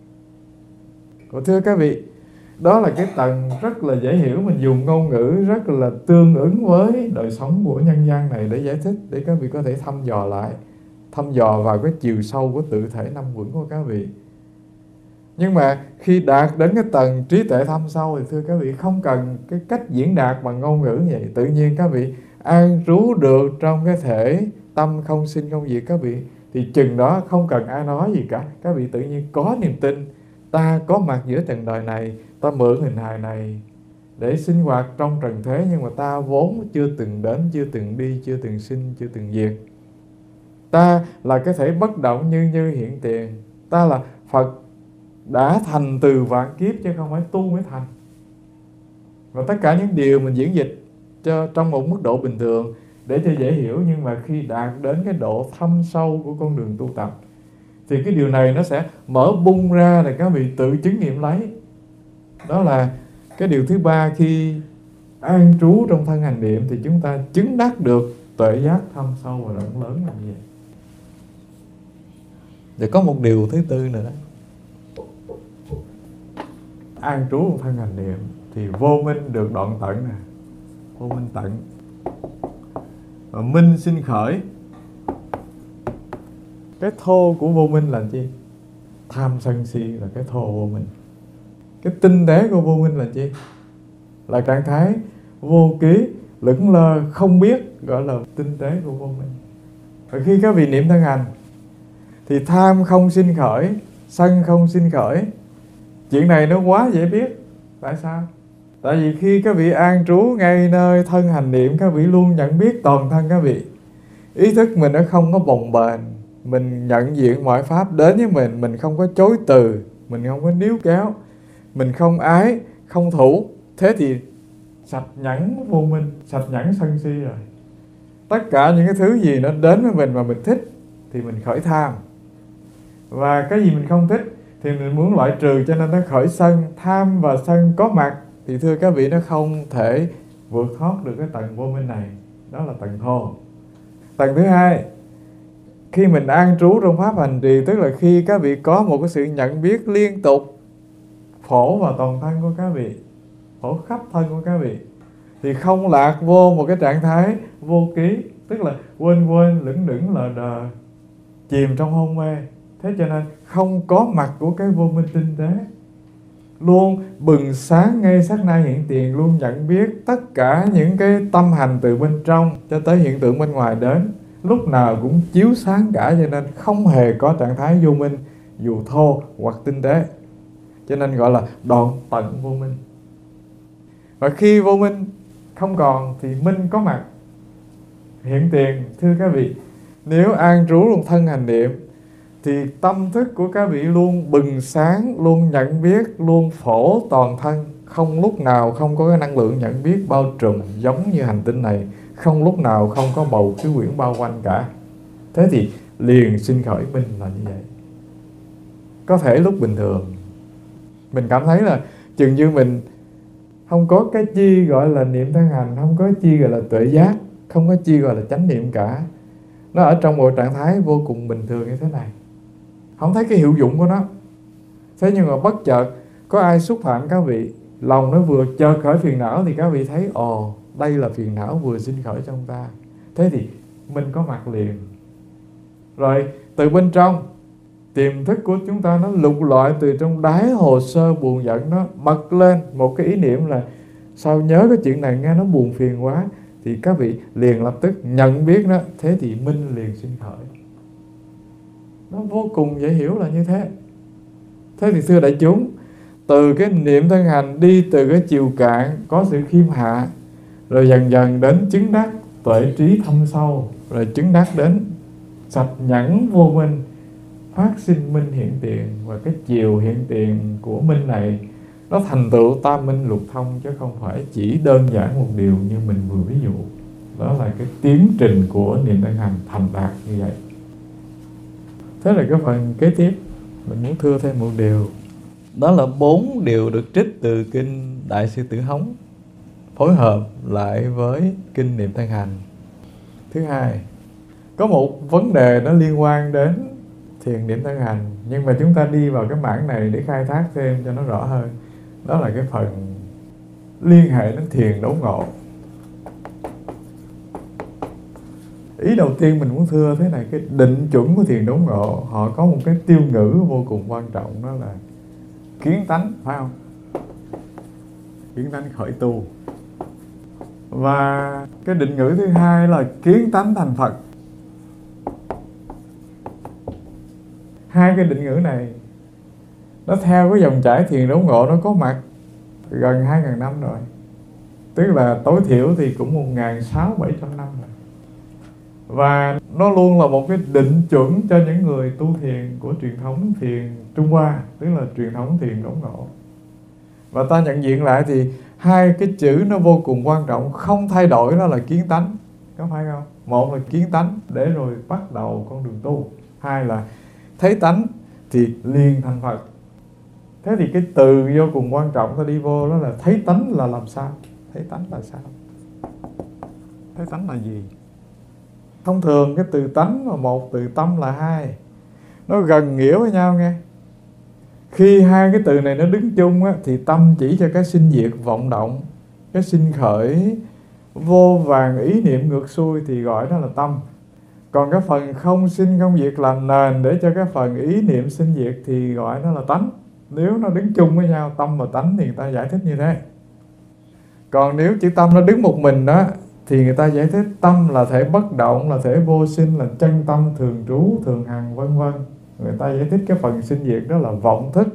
Còn thưa các vị, đó là cái tầng rất là dễ hiểu, mình dùng ngôn ngữ rất là tương ứng với đời sống của nhân gian này để giải thích, để các vị có thể thăm dò lại, thăm dò vào cái chiều sâu của tự thể năm uẩn của các vị. Nhưng mà khi đạt đến cái tầng trí tuệ thâm sâu thì thưa các vị, không cần cái cách diễn đạt bằng ngôn ngữ như vậy. Tự nhiên các vị an trú được trong cái thể tâm không sinh không diệt các vị, thì chừng đó không cần ai nói gì cả. Các vị tự nhiên có niềm tin, ta có mặt giữa trần đời này, ta mượn hình hài này để sinh hoạt trong trần thế, nhưng mà ta vốn chưa từng đến, chưa từng đi, chưa từng sinh, chưa từng diệt. Ta là cái thể bất động như như hiện tiền. Ta là Phật đã thành từ vạn kiếp, chứ không phải tu mới thành. Và tất cả những điều mình diễn dịch cho trong một mức độ bình thường để cho dễ hiểu, nhưng mà khi đạt đến cái độ thâm sâu của con đường tu tập thì cái điều này nó sẽ mở bung ra để các vị tự chứng nghiệm lấy. Đó là cái điều thứ ba, khi an trú trong thân hành niệm thì chúng ta chứng đắc được tuệ giác thâm sâu và rộng lớn là như vậy. Và có một điều thứ tư nữa đó, an trú trong thân hành niệm thì vô minh được đoạn tận nè, vô minh tận. Và minh sinh khởi. Cái thô của vô minh là chi? Tham sân si là cái thô vô minh. Cái tinh tế của vô minh là chi? Là trạng thái vô ký, lững lơ, không biết, gọi là tinh tế của vô minh. Và khi các vị niệm thân hành thì tham không sinh khởi, sân không sinh khởi. Chuyện này nó quá dễ biết. Tại sao? Tại vì khi các vị an trú ngay nơi thân hành niệm, các vị luôn nhận biết toàn thân các vị. Ý thức mình nó không có bồng bềnh, mình nhận diện mọi pháp đến với mình, mình không có chối từ, mình không có níu kéo, mình không ái, không thủ. Thế thì sạch nhẫn vô minh, sạch nhẫn sân si rồi. Tất cả những cái thứ gì nó đến với mình mà mình thích thì mình khởi tham. Và cái gì mình không thích thì mình muốn loại trừ, cho nên nó khởi sân. Tham và sân có mặt thì thưa các vị, nó không thể vượt thoát được cái tầng vô minh này. Đó là tầng thô. Tầng thứ hai, khi mình an trú trong pháp hành trì, tức là khi các vị có một cái sự nhận biết liên tục phổ vào toàn thân của các vị, phổ khắp thân của các vị, thì không lạc vô một cái trạng thái vô ký, tức là quên quên, lững lững, lờ đờ, chìm trong hôn mê. Thế cho nên không có mặt của cái vô minh tinh tế, luôn bừng sáng ngay sát na hiện tiền, luôn nhận biết tất cả những cái tâm hành từ bên trong cho tới hiện tượng bên ngoài đến, lúc nào cũng chiếu sáng cả, cho nên không hề có trạng thái vô minh dù thô hoặc tinh tế. Cho nên gọi là đoạn tận vô minh. Và khi vô minh không còn thì minh có mặt hiện tiền. Thưa các vị, nếu an trú trong thân hành niệm thì tâm thức của các vị luôn bừng sáng, luôn nhận biết, luôn phổ toàn thân. Không lúc nào không có cái năng lượng nhận biết bao trùm giống như hành tinh này, không lúc nào không có bầu khí quyển bao quanh cả. Thế thì liền sinh khởi minh là như vậy. Có thể lúc bình thường mình cảm thấy là chừng như mình không có cái chi gọi là niệm thân hành, không có chi gọi là tuệ giác, không có chi gọi là chánh niệm cả. Nó ở trong một trạng thái vô cùng bình thường như thế này, không thấy cái hiệu dụng của nó. Thế nhưng mà bất chợt có ai xúc phạm các vị, lòng nó vừa chợt khởi phiền não thì các vị thấy ồ, đây là phiền não vừa sinh khởi trong ta. Thế thì mình có mặt liền. Rồi từ bên trong, tiềm thức của chúng ta nó lục lọi từ trong đáy hồ sơ buồn giận, nó bật lên một cái ý niệm là sao nhớ cái chuyện này nghe nó buồn phiền quá, thì các vị liền lập tức nhận biết đó, thế thì minh liền sinh khởi. Nó vô cùng dễ hiểu là như thế. Thế thì thưa đại chúng, từ cái niệm thân hành đi từ cái chiều cạn có sự khiêm hạ, rồi dần dần đến chứng đắc tuệ trí thâm sâu, rồi chứng đắc đến sạch nhẫn vô minh, phát sinh minh hiện tiền. Và cái chiều hiện tiền của minh này nó thành tựu tam minh lục thông, chứ không phải chỉ đơn giản một điều như mình vừa ví dụ. Đó là cái tiến trình của niệm thân hành thành đạt như vậy. Thế là cái phần kế tiếp mình muốn thưa thêm một điều. Đó là bốn điều được trích từ kinh Đại Sư Tử Hống, phối hợp lại với kinh niệm thân hành. Thứ hai, có một vấn đề nó liên quan đến thiền niệm thân hành, nhưng mà chúng ta đi vào cái mảng này để khai thác thêm cho nó rõ hơn. Đó là cái phần liên hệ đến thiền đốn ngộ. Ý đầu tiên mình muốn thưa thế này, cái định chuẩn của thiền đốn ngộ, họ có một cái tiêu ngữ vô cùng quan trọng, đó là kiến tánh, phải không? Kiến tánh khởi tu. Và cái định ngữ thứ hai là kiến tánh thành Phật. Hai cái định ngữ này nó theo cái dòng chảy thiền đốn ngộ, nó có mặt gần hai nghìn năm rồi. Tức là tối thiểu thì cũng một nghìn sáu trăm bảy trăm năm rồi. Và nó luôn là một cái định chuẩn cho những người tu thiền của truyền thống thiền Trung Hoa, tức là truyền thống thiền đốn ngộ. Và ta nhận diện lại thì hai cái chữ nó vô cùng quan trọng, không thay đổi, đó là kiến tánh, có phải không? Một là kiến tánh để rồi bắt đầu con đường tu, hai là thấy tánh thì liền thành Phật. Thế thì cái từ vô cùng quan trọng ta đi vô đó là thấy tánh là làm sao? Thấy tánh là sao? Thấy tánh là gì? Thông thường cái từ tánh là một, từ tâm là hai, nó gần nghĩa với nhau nghe. Khi hai cái từ này nó đứng chung á, thì tâm chỉ cho cái sinh diệt vọng động, cái sinh khởi vô vàn ý niệm ngược xuôi thì gọi đó là tâm. Còn cái phần không sinh không diệt làm nền để cho cái phần ý niệm sinh diệt thì gọi nó là tánh. Nếu nó đứng chung với nhau, tâm và tánh, thì người ta giải thích như thế. Còn nếu chữ tâm nó đứng một mình đó, thì người ta giải thích tâm là thể bất động, là thể vô sinh, là chân tâm thường trú, thường hằng, vân vân. Người ta giải thích cái phần sinh diệt đó là vọng thức.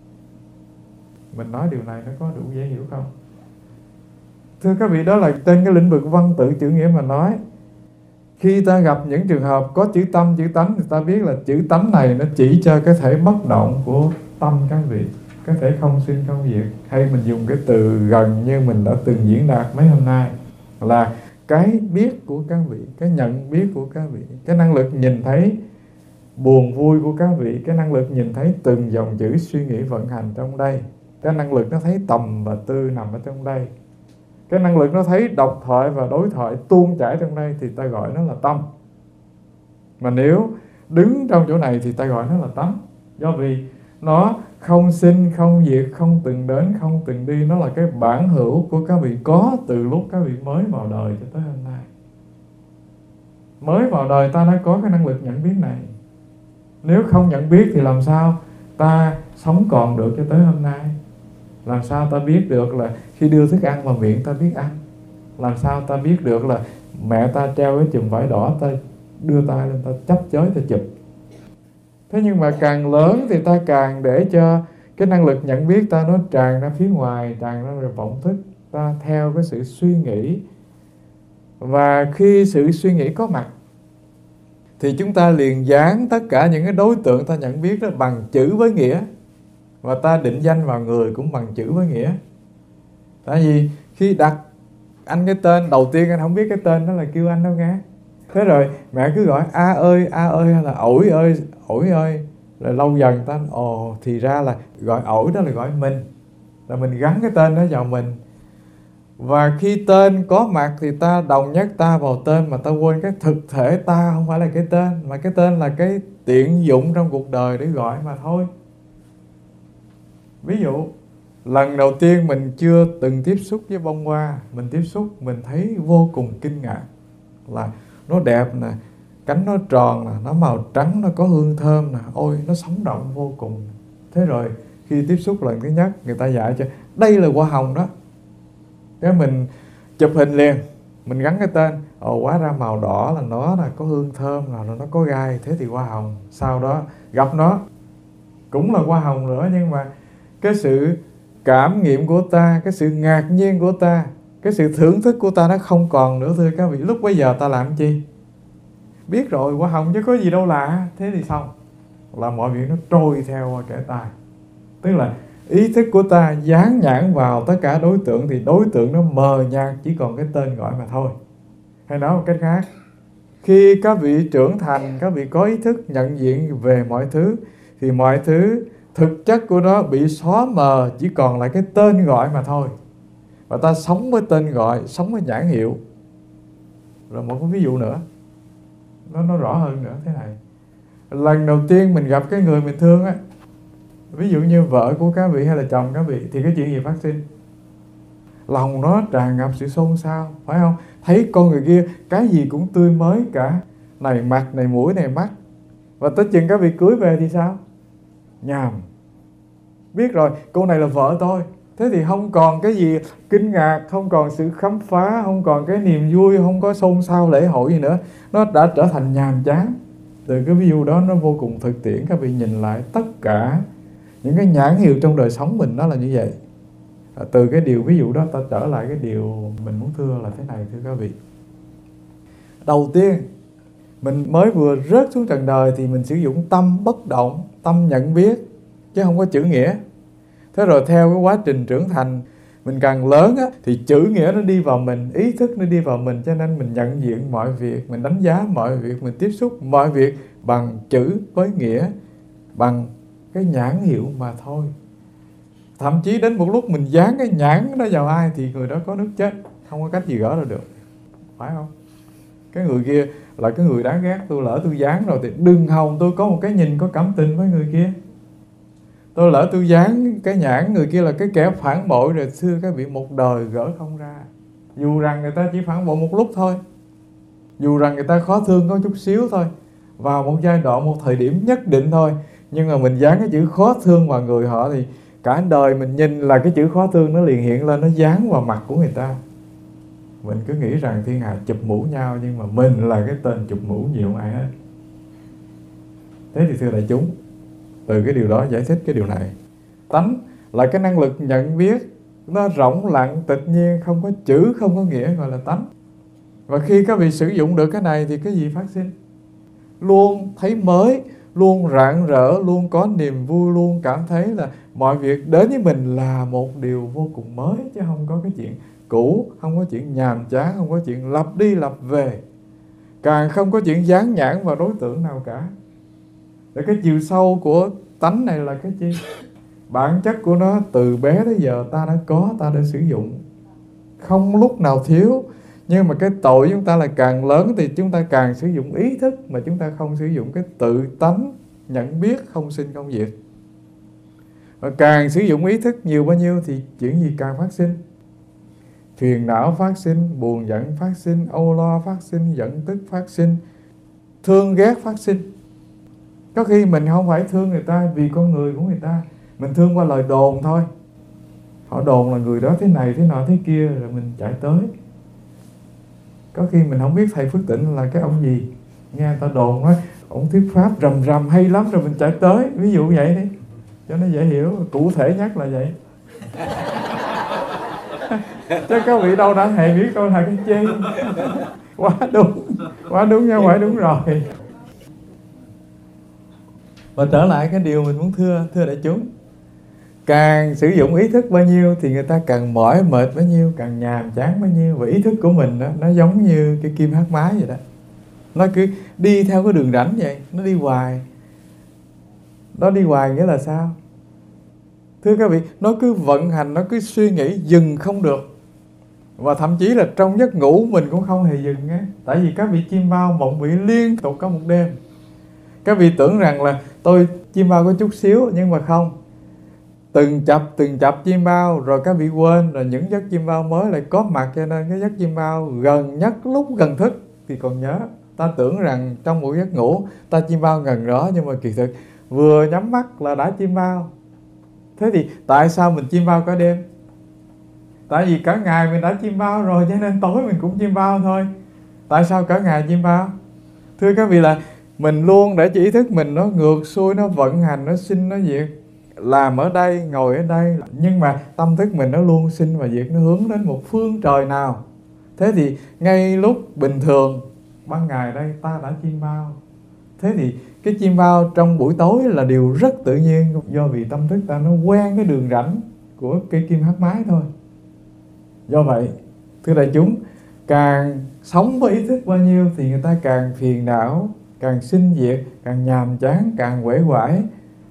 Mình nói điều này nó có đủ dễ hiểu không? Thưa các vị, đó là trên cái lĩnh vực văn tự chữ nghĩa mà nói. Khi ta gặp những trường hợp có chữ tâm, chữ tánh, thì ta biết là chữ tánh này nó chỉ cho cái thể bất động của tâm các vị, cái thể không sinh không diệt. Hay mình dùng cái từ gần như mình đã từng diễn đạt mấy hôm nay, là cái biết của các vị, cái nhận biết của các vị, cái năng lực nhìn thấy buồn vui của các vị, cái năng lực nhìn thấy từng dòng chữ suy nghĩ vận hành trong đây, cái năng lực nó thấy tầm và tư nằm ở trong đây, cái năng lực nó thấy độc thoại và đối thoại tuôn chảy trong đây, thì ta gọi nó là tâm. Mà nếu đứng trong chỗ này thì ta gọi nó là tánh. Do vì nó không sinh, không diệt, không từng đến, không từng đi. Nó là cái bản hữu của các vị có từ lúc các vị mới vào đời cho tới hôm nay. Mới vào đời ta đã có cái năng lực nhận biết này. Nếu không nhận biết thì làm sao ta sống còn được cho tới hôm nay? Làm sao ta biết được là khi đưa thức ăn vào miệng ta biết ăn? Làm sao ta biết được là mẹ ta treo cái chùm vải đỏ, ta đưa tay lên ta chấp chới ta chụp? Thế nhưng mà càng lớn thì ta càng để cho cái năng lực nhận biết ta nó tràn ra phía ngoài, tràn ra rồi vọng thức, ta theo cái sự suy nghĩ. Và khi sự suy nghĩ có mặt thì chúng ta liền dán tất cả những cái đối tượng ta nhận biết đó bằng chữ với nghĩa. Và ta định danh vào người cũng bằng chữ với nghĩa. Tại vì khi đặt anh cái tên, đầu tiên anh không biết cái tên đó là kêu anh đâu nghe. Thế rồi mẹ cứ gọi A ơi, A ơi, hay là ổi ơi, ổi ơi. Rồi lâu dần ta, ồ thì ra là gọi ổi đó là gọi mình. Là mình gắn cái tên đó vào mình. Và khi tên có mặt thì ta đồng nhất ta vào tên, mà ta quên cái thực thể ta không phải là cái tên, mà cái tên là cái tiện dụng trong cuộc đời để gọi mà thôi. Ví dụ, lần đầu tiên mình chưa từng tiếp xúc với bông hoa, mình tiếp xúc mình thấy vô cùng kinh ngạc, là nó đẹp nè, cánh nó tròn nè, nó màu trắng, nó có hương thơm nè, ôi nó sống động vô cùng. Thế rồi khi tiếp xúc lần thứ nhất, người ta dạy cho đây là hoa hồng đó, cái mình chụp hình liền, Mình gắn cái tên, ồ hóa ra màu đỏ là nó là có hương thơm, là nó có gai, thế thì hoa hồng. Sau đó gặp nó cũng là hoa hồng nữa, nhưng mà cái sự cảm nghiệm của ta, cái sự ngạc nhiên của ta, cái sự thưởng thức của ta nó không còn nữa thưa các vị. Lúc bây giờ ta làm chi? Biết rồi, hoa hồng chứ có gì đâu lạ. Thế thì xong, là mọi việc nó trôi theo qua kẻ tai. Tức là ý thức của ta dán nhãn vào tất cả đối tượng, thì đối tượng nó mờ nhạt, chỉ còn cái tên gọi mà thôi. Hay nói một cách khác, khi các vị trưởng thành, các vị có ý thức nhận diện về mọi thứ, thì mọi thứ thực chất của nó bị xóa mờ, chỉ còn lại cái tên gọi mà thôi. Và ta sống với tên gọi, sống với nhãn hiệu. Rồi một cái ví dụ nữa, nó nó rõ hơn nữa thế này. Lần đầu tiên mình gặp cái người mình thương á, ví dụ như vợ của các vị hay là chồng các vị, thì cái chuyện gì phát sinh? Lòng nó tràn ngập sự xôn xao, phải không? Thấy con người kia cái gì cũng tươi mới cả, này mặt, này mũi, này mắt. Và tới chừng các vị cưới về thì sao? Nhàm. Biết rồi, cô này là vợ tôi. Thế thì không còn cái gì kinh ngạc, không còn sự khám phá, không còn cái niềm vui, không có xôn xao lễ hội gì nữa. Nó đã trở thành nhàm chán. Từ cái ví dụ đó nó vô cùng thực tiễn. Các vị nhìn lại tất cả những cái nhãn hiệu trong đời sống mình nó là như vậy. À, từ cái điều ví dụ đó ta trở lại cái điều mình muốn thưa là thế này thưa các vị. Đầu tiên, mình mới vừa rớt xuống trần đời thì mình sử dụng tâm bất động, tâm nhận biết, chứ không có chữ nghĩa. Thế rồi theo cái quá trình trưởng thành, mình càng lớn á, thì chữ nghĩa nó đi vào mình, ý thức nó đi vào mình, cho nên mình nhận diện mọi việc, mình đánh giá mọi việc, mình tiếp xúc mọi việc bằng chữ với nghĩa, bằng cái nhãn hiệu mà thôi. Thậm chí đến một lúc mình dán cái nhãn đó vào ai thì người đó có nước chết, không có cách gì gỡ ra được, phải không? Cái người kia là cái người đáng ghét, tôi lỡ tôi dán rồi thì đừng hòng tôi có một cái nhìn có cảm tình với người kia. Tôi lỡ tôi dán cái nhãn người kia là cái kẻ phản bội rồi, xưa các vị một đời gỡ không ra. Dù rằng người ta chỉ phản bội một lúc thôi, dù rằng người ta khó thương có chút xíu thôi, vào một giai đoạn, một thời điểm nhất định thôi, nhưng mà mình dán cái chữ khó thương vào người họ thì cả đời mình nhìn là cái chữ khó thương nó liền hiện lên, nó dán vào mặt của người ta. Mình cứ nghĩ rằng thiên hạ chụp mũ nhau, nhưng mà mình là cái tên chụp mũ nhiều không ai hết. Thế thì thưa đại chúng, từ cái điều đó giải thích cái điều này. Tánh là cái năng lực nhận biết, nó rỗng lặng, tự nhiên, không có chữ, không có nghĩa, gọi là tánh. Và khi các vị sử dụng được cái này thì cái gì phát sinh? Luôn thấy mới, luôn rạng rỡ, luôn có niềm vui, luôn cảm thấy là mọi việc đến với mình là một điều vô cùng mới, chứ không có cái chuyện cũ, không có chuyện nhàm chán, không có chuyện lặp đi lặp về, càng không có chuyện dán nhãn vào đối tượng nào cả. Để cái chiều sâu của tánh này là cái chi? Bản chất của nó từ bé tới giờ ta đã có, ta đã sử dụng, không lúc nào thiếu. Nhưng mà cái tội chúng ta là càng lớn thì chúng ta càng sử dụng ý thức, mà chúng ta không sử dụng cái tự tánh nhận biết không sinh không diệt. Và càng sử dụng ý thức nhiều bao nhiêu thì chuyện gì càng phát sinh? Phiền não phát sinh, buồn giận phát sinh, âu lo phát sinh, giận tức phát sinh, thương ghét phát sinh. Có khi mình không phải thương người ta vì con người của người ta, mình thương qua lời đồn thôi. Họ đồn là người đó thế này, thế nọ, thế kia, rồi mình chạy tới. Có khi mình không biết thầy Phước Tịnh là cái ông gì, nghe người ta đồn nói ông thuyết pháp rầm rầm hay lắm, rồi mình chạy tới. Ví dụ vậy đi, cho nó dễ hiểu, cụ thể nhất là vậy. Chứ các vị đâu đã hề biết câu là cái chi. Quá đúng, quá đúng nha, phải đúng rồi. Và trở lại cái điều mình muốn thưa, thưa đại chúng, càng sử dụng ý thức bao nhiêu thì người ta càng mỏi mệt bấy nhiêu, càng nhàm chán bấy nhiêu. Và ý thức của mình đó, nó giống như cái kim hát mái vậy đó, nó cứ đi theo cái đường rãnh vậy, nó đi hoài. Nó đi hoài nghĩa là sao? Thưa các vị, nó cứ vận hành, nó cứ suy nghĩ, dừng không được. Và thậm chí là trong giấc ngủ mình cũng không hề dừng á. Tại vì các vị chim bao mộng vị liên tục cả một đêm. Các vị tưởng rằng là tôi chim bao có chút xíu, nhưng mà không. Từng chập từng chập chim bao, rồi các vị quên, rồi những giấc chim bao mới lại có mặt, cho nên cái giấc chim bao gần nhất lúc gần thức thì còn nhớ. Ta tưởng rằng trong một giấc ngủ ta chim bao gần đó, nhưng mà kỳ thực vừa nhắm mắt là đã chim bao. Thế thì tại sao mình chim bao cả đêm? Tại vì cả ngày mình đã chiêm bao rồi, cho nên tối mình cũng chiêm bao thôi. Tại sao cả ngày chiêm bao? Thưa các vị, là mình luôn để cho ý thức mình nó ngược xuôi, nó vận hành, nó sinh, nó diệt. Làm ở đây, ngồi ở đây, nhưng mà tâm thức mình nó luôn sinh và diệt, nó hướng đến một phương trời nào. Thế thì ngay lúc bình thường, ban ngày đây ta đã chiêm bao. Thế thì cái chiêm bao trong buổi tối là điều rất tự nhiên, do vì tâm thức ta nó quen cái đường rãnh của cây kim hắc mái thôi. Do vậy, thưa đại chúng, càng sống với ý thức bao nhiêu thì người ta càng phiền não, càng sinh diệt, càng nhàm chán, càng uể oải.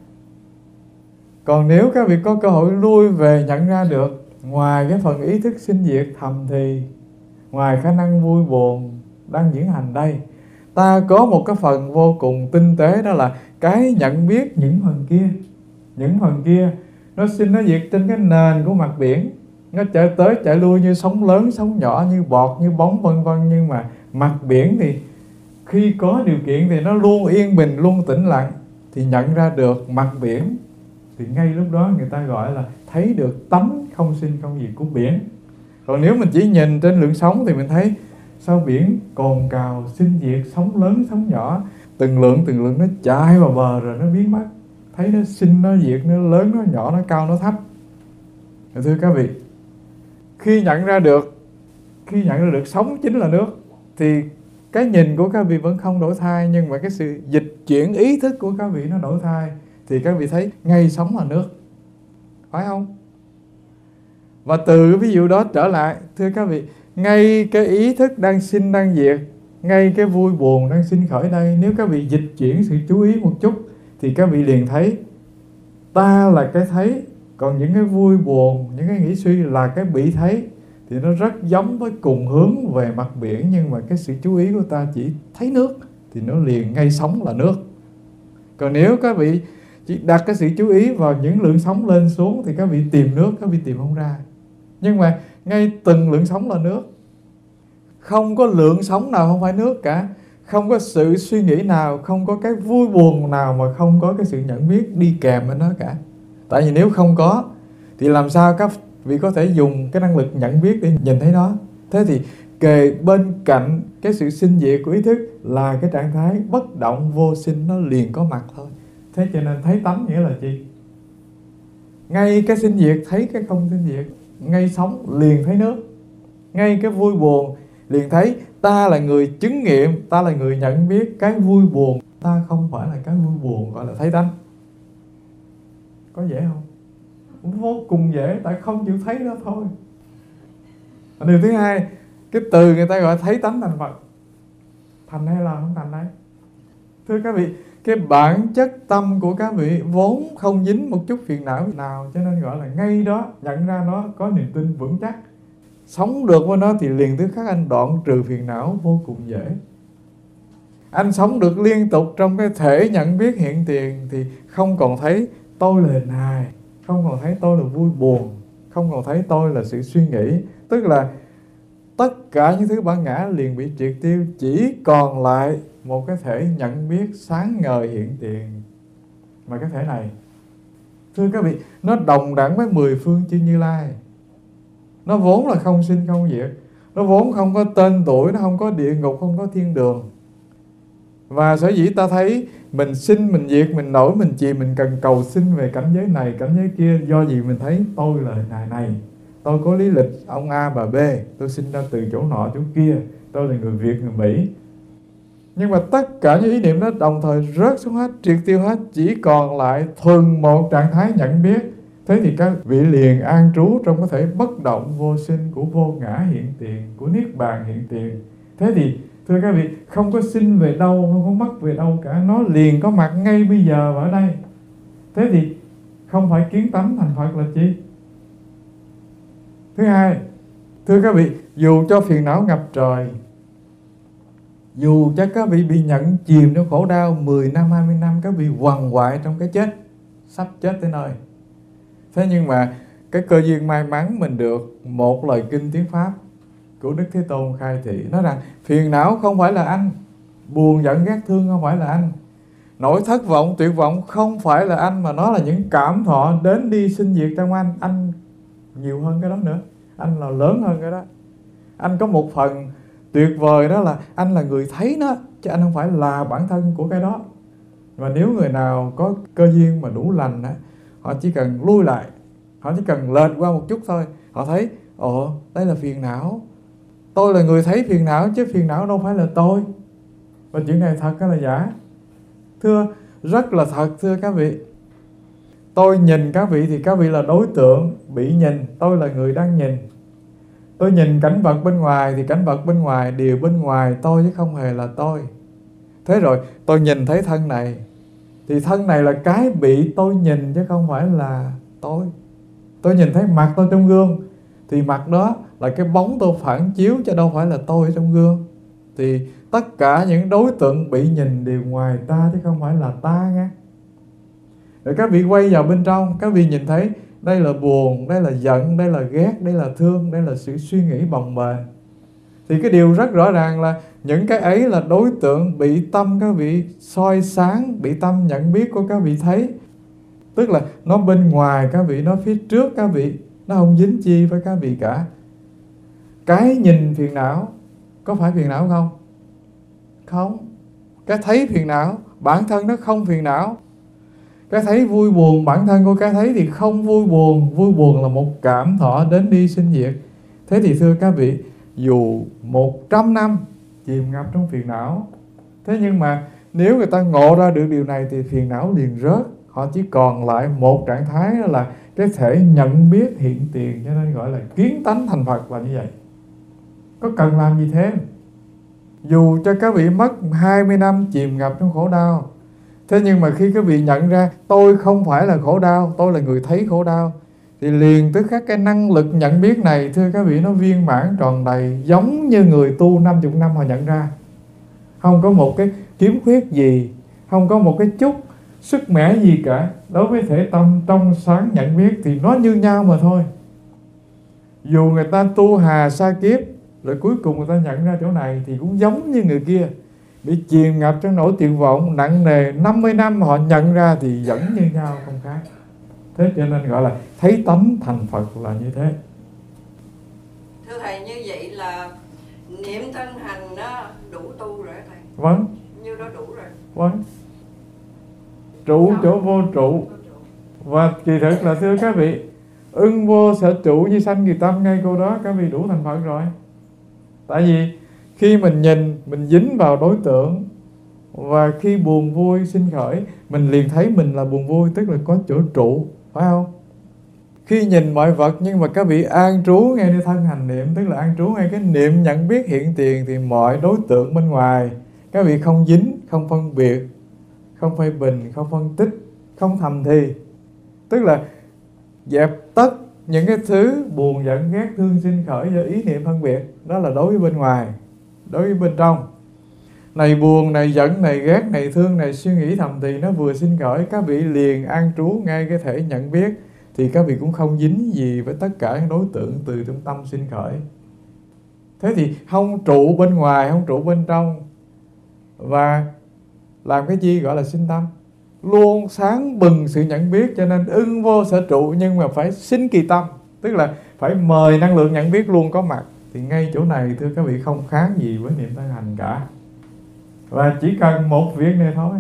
Còn nếu các vị có cơ hội lui về nhận ra được, ngoài cái phần ý thức sinh diệt thầm thì, ngoài khả năng vui buồn đang diễn hành đây, ta có một cái phần vô cùng tinh tế, đó là cái nhận biết những phần kia. Những phần kia nó sinh nó diệt trên cái nền của mặt biển, nó chạy tới chạy lui như sóng lớn, sóng nhỏ, như bọt, như bóng, vân vân. Nhưng mà mặt biển thì khi có điều kiện thì nó luôn yên bình, luôn tĩnh lặng. Thì nhận ra được mặt biển, thì ngay lúc đó người ta gọi là thấy được tánh không sinh không diệt của biển. Còn nếu mình chỉ nhìn trên lượng sóng thì mình thấy sao biển cồn cào, sinh diệt, sóng lớn, sóng nhỏ, từng lượng từng lượng nó chạy vào bờ rồi nó biến mất. Thấy nó sinh, nó diệt, nó lớn, nó nhỏ, nó cao, nó thấp. Thưa các vị, khi nhận ra được khi nhận ra được sóng chính là nước, thì cái nhìn của các vị vẫn không đổi thay, nhưng mà cái sự dịch chuyển ý thức của các vị nó đổi thay. Thì các vị thấy ngay sóng là nước, phải không? Và từ cái ví dụ đó trở lại, thưa các vị, ngay cái ý thức đang sinh đang diệt, ngay cái vui buồn đang sinh khởi đây, nếu các vị dịch chuyển sự chú ý một chút thì các vị liền thấy ta là cái thấy, còn những cái vui buồn, những cái nghĩ suy là cái bị thấy. Thì nó rất giống với cùng hướng về mặt biển, nhưng mà cái sự chú ý của ta chỉ thấy nước thì nó liền ngay sóng là nước. Còn nếu các vị chỉ đặt cái sự chú ý vào những lượng sóng lên xuống thì các vị tìm nước, các vị tìm không ra. Nhưng mà ngay từng lượng sóng là nước. Không có lượng sóng nào không phải nước cả. Không có sự suy nghĩ nào, không có cái vui buồn nào mà không có cái sự nhận biết đi kèm với nó cả. Tại vì nếu không có thì làm sao các vị có thể dùng cái năng lực nhận biết để nhìn thấy nó. Thế thì kề bên cạnh cái sự sinh diệt của ý thức là cái trạng thái bất động vô sinh, nó liền có mặt thôi. Thế cho nên thấy tánh nghĩa là gì? Ngay cái sinh diệt thấy cái không sinh diệt, ngay sống liền thấy nước, ngay cái vui buồn liền thấy ta là người chứng nghiệm, ta là người nhận biết cái vui buồn, ta không phải là cái vui buồn, gọi là thấy tánh. Có dễ không? Vô cùng dễ, tại không chịu thấy đó thôi. Điều thứ hai, cái từ người ta gọi thấy tánh thành Phật. Thành hay là không thành đấy? Thưa các vị, cái bản chất tâm của các vị vốn không dính một chút phiền não nào, cho nên gọi là ngay đó nhận ra nó, có niềm tin vững chắc. Sống được với nó thì liền tức khắc anh đoạn trừ phiền não vô cùng dễ. Anh sống được liên tục trong cái thể nhận biết hiện tiền thì không còn thấy tôi là hình hài, không còn thấy tôi là vui buồn, không còn thấy tôi là sự suy nghĩ. Tức là tất cả những thứ bản ngã liền bị triệt tiêu, chỉ còn lại một cái thể nhận biết sáng ngời hiện tiền. Mà cái thể này, thưa các vị, nó đồng đẳng với mười phương chư Như Lai. Nó vốn là không sinh không diệt, nó vốn không có tên tuổi, nó không có địa ngục, không có thiên đường. Và sở dĩ ta thấy mình sinh, mình diệt, mình nổi, mình chìm, mình cần cầu xin về cảnh giới này, cảnh giới kia, do gì mình thấy tôi là này này, tôi có lý lịch ông A bà B, tôi sinh ra từ chỗ nọ chỗ kia, tôi là người Việt, người Mỹ. Nhưng mà tất cả những ý niệm đó đồng thời rớt xuống hết, triệt tiêu hết, chỉ còn lại thuần một trạng thái nhận biết. Thế thì các vị liền an trú trong cái thể bất động vô sinh của vô ngã hiện tiền, của niết bàn hiện tiền. Thế thì thưa các vị, không có sinh về đâu, không có mất về đâu cả, nó liền có mặt ngay bây giờ và ở đây. Thế thì không phải kiến tánh thành Phật là chi? Thứ hai, thưa các vị, dù cho phiền não ngập trời, dù cho các vị bị nhận chìm trong khổ đau mười năm, hai mươi năm, các vị quằn quại trong cái chết, sắp chết tới nơi. Thế nhưng mà cái cơ duyên may mắn mình được một lời kinh tiếng Pháp của Đức Thế Tôn khai thị, nói rằng phiền não không phải là anh, buồn giận ghét thương không phải là anh, nỗi thất vọng tuyệt vọng không phải là anh, mà nó là những cảm thọ đến đi sinh diệt trong anh. Anh nhiều hơn cái đó nữa. anh là lớn hơn cái đó. Anh có một phần tuyệt vời, đó là anh là người thấy nó, chứ anh không phải là bản thân của cái đó. Và nếu người nào có cơ duyên mà đủ lành á, họ chỉ cần lui lại, họ chỉ cần lệch qua một chút thôi, họ thấy ồ, đây là phiền não. Tôi là người thấy phiền não, chứ phiền não đâu phải là tôi. Và chuyện này thật hay là giả? Thưa, rất là thật thưa các vị. Tôi nhìn các vị thì các vị là đối tượng bị nhìn, tôi là người đang nhìn. Tôi nhìn cảnh vật bên ngoài thì cảnh vật bên ngoài đều bên ngoài tôi, chứ không hề là tôi. Thế rồi tôi nhìn thấy thân này, thì thân này là cái bị tôi nhìn, chứ không phải là tôi. Tôi nhìn thấy mặt tôi trong gương, thì mặt đó là cái bóng tôi phản chiếu, chứ đâu phải là tôi ở trong gương. Thì tất cả những đối tượng bị nhìn đều ngoài ta, chứ không phải là ta nghe. Rồi các vị quay vào bên trong, các vị nhìn thấy đây là buồn, đây là giận, đây là ghét, đây là thương, đây là sự suy nghĩ bồng bềnh. Thì cái điều rất rõ ràng là những cái ấy là đối tượng bị tâm các vị soi sáng, bị tâm nhận biết của các vị thấy. Tức là nó bên ngoài các vị, nó phía trước các vị, nó không dính chi với các vị cả. Cái nhìn phiền não có phải phiền não không? Không. Cái thấy phiền não, bản thân nó không phiền não. Cái thấy vui buồn, bản thân của cái thấy thì không vui buồn. Vui buồn là một cảm thọ đến đi sinh diệt. Thế thì thưa các vị, dù một trăm năm chìm ngập trong phiền não, thế nhưng mà nếu người ta ngộ ra được điều này thì phiền não liền rớt. Họ chỉ còn lại một trạng thái, đó là cái thể nhận biết hiện tiền, cho nên gọi là kiến tánh thành Phật là như vậy. Có cần làm gì thêm? Dù cho các vị mất hai mươi năm chìm ngập trong khổ đau, thế nhưng mà khi các vị nhận ra tôi không phải là khổ đau, tôi là người thấy khổ đau, thì liền tức khắc cái năng lực nhận biết này, thưa các vị, nó viên mãn tròn đầy, giống như người tu năm mươi năm họ nhận ra. Không có một cái khiếm khuyết gì, không có một cái chút sức mẻ gì cả. Đối với thể tâm trong sáng nhận biết thì nó như nhau mà thôi. Dù người ta tu hà sa kiếp, rồi cuối cùng người ta nhận ra chỗ này, thì cũng giống như người kia bị chìm ngập trong nỗi tuyệt vọng nặng nề năm mươi năm, họ nhận ra thì vẫn như nhau, không khác. Thế cho nên gọi là thấy tánh thành Phật là như thế. Thưa Thầy, như vậy là niệm thân hành nó đủ tu rồi Thầy? Vâng. Như đó đủ rồi. Vâng. Trụ chỗ vô trụ. Và kỳ thực là thưa các vị, ưng vô sở trụ như sanh kỳ tâm, ngay câu đó các vị đủ thành Phật rồi. Tại vì khi mình nhìn, mình dính vào đối tượng, và khi buồn vui sinh khởi, mình liền thấy mình là buồn vui, tức là có chỗ trụ, phải không? Khi nhìn mọi vật nhưng mà các vị an trú ngay nơi thân hành niệm, tức là an trú ngay cái niệm nhận biết hiện tiền, thì mọi đối tượng bên ngoài các vị không dính, không phân biệt, không phê bình, không phân tích, không thầm thì. Tức là dẹp tất những cái thứ buồn giận ghét thương sinh khởi do ý niệm phân biệt. Đó là đối với bên ngoài. Đối với bên trong, này buồn, này giận, này ghét, này thương, này suy nghĩ thầm thì nó vừa sinh khởi, các vị liền an trú ngay cái thể nhận biết, thì các vị cũng không dính gì với tất cả những đối tượng từ trong tâm sinh khởi. Thế thì không trụ bên ngoài, không trụ bên trong. Và làm cái gì gọi là sinh tâm? Luôn sáng bừng sự nhận biết, cho nên ưng vô sở trụ, nhưng mà phải sinh kỳ tâm. Tức là phải mời năng lượng nhận biết luôn có mặt. Thì ngay chỗ này thưa các vị không khác gì với niệm thân hành cả. Và chỉ cần một việc này thôi,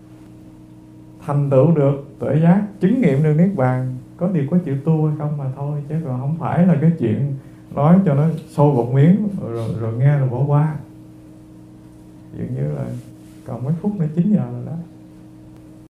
thành tựu được tuệ giác, chứng nghiệm được niết bàn. Có điều có chịu tu hay không mà thôi, chứ còn không phải là cái chuyện nói cho nó sôi một miếng rồi, rồi, rồi nghe rồi bỏ qua. Dường như là còn mấy phút nữa chín giờ rồi đó.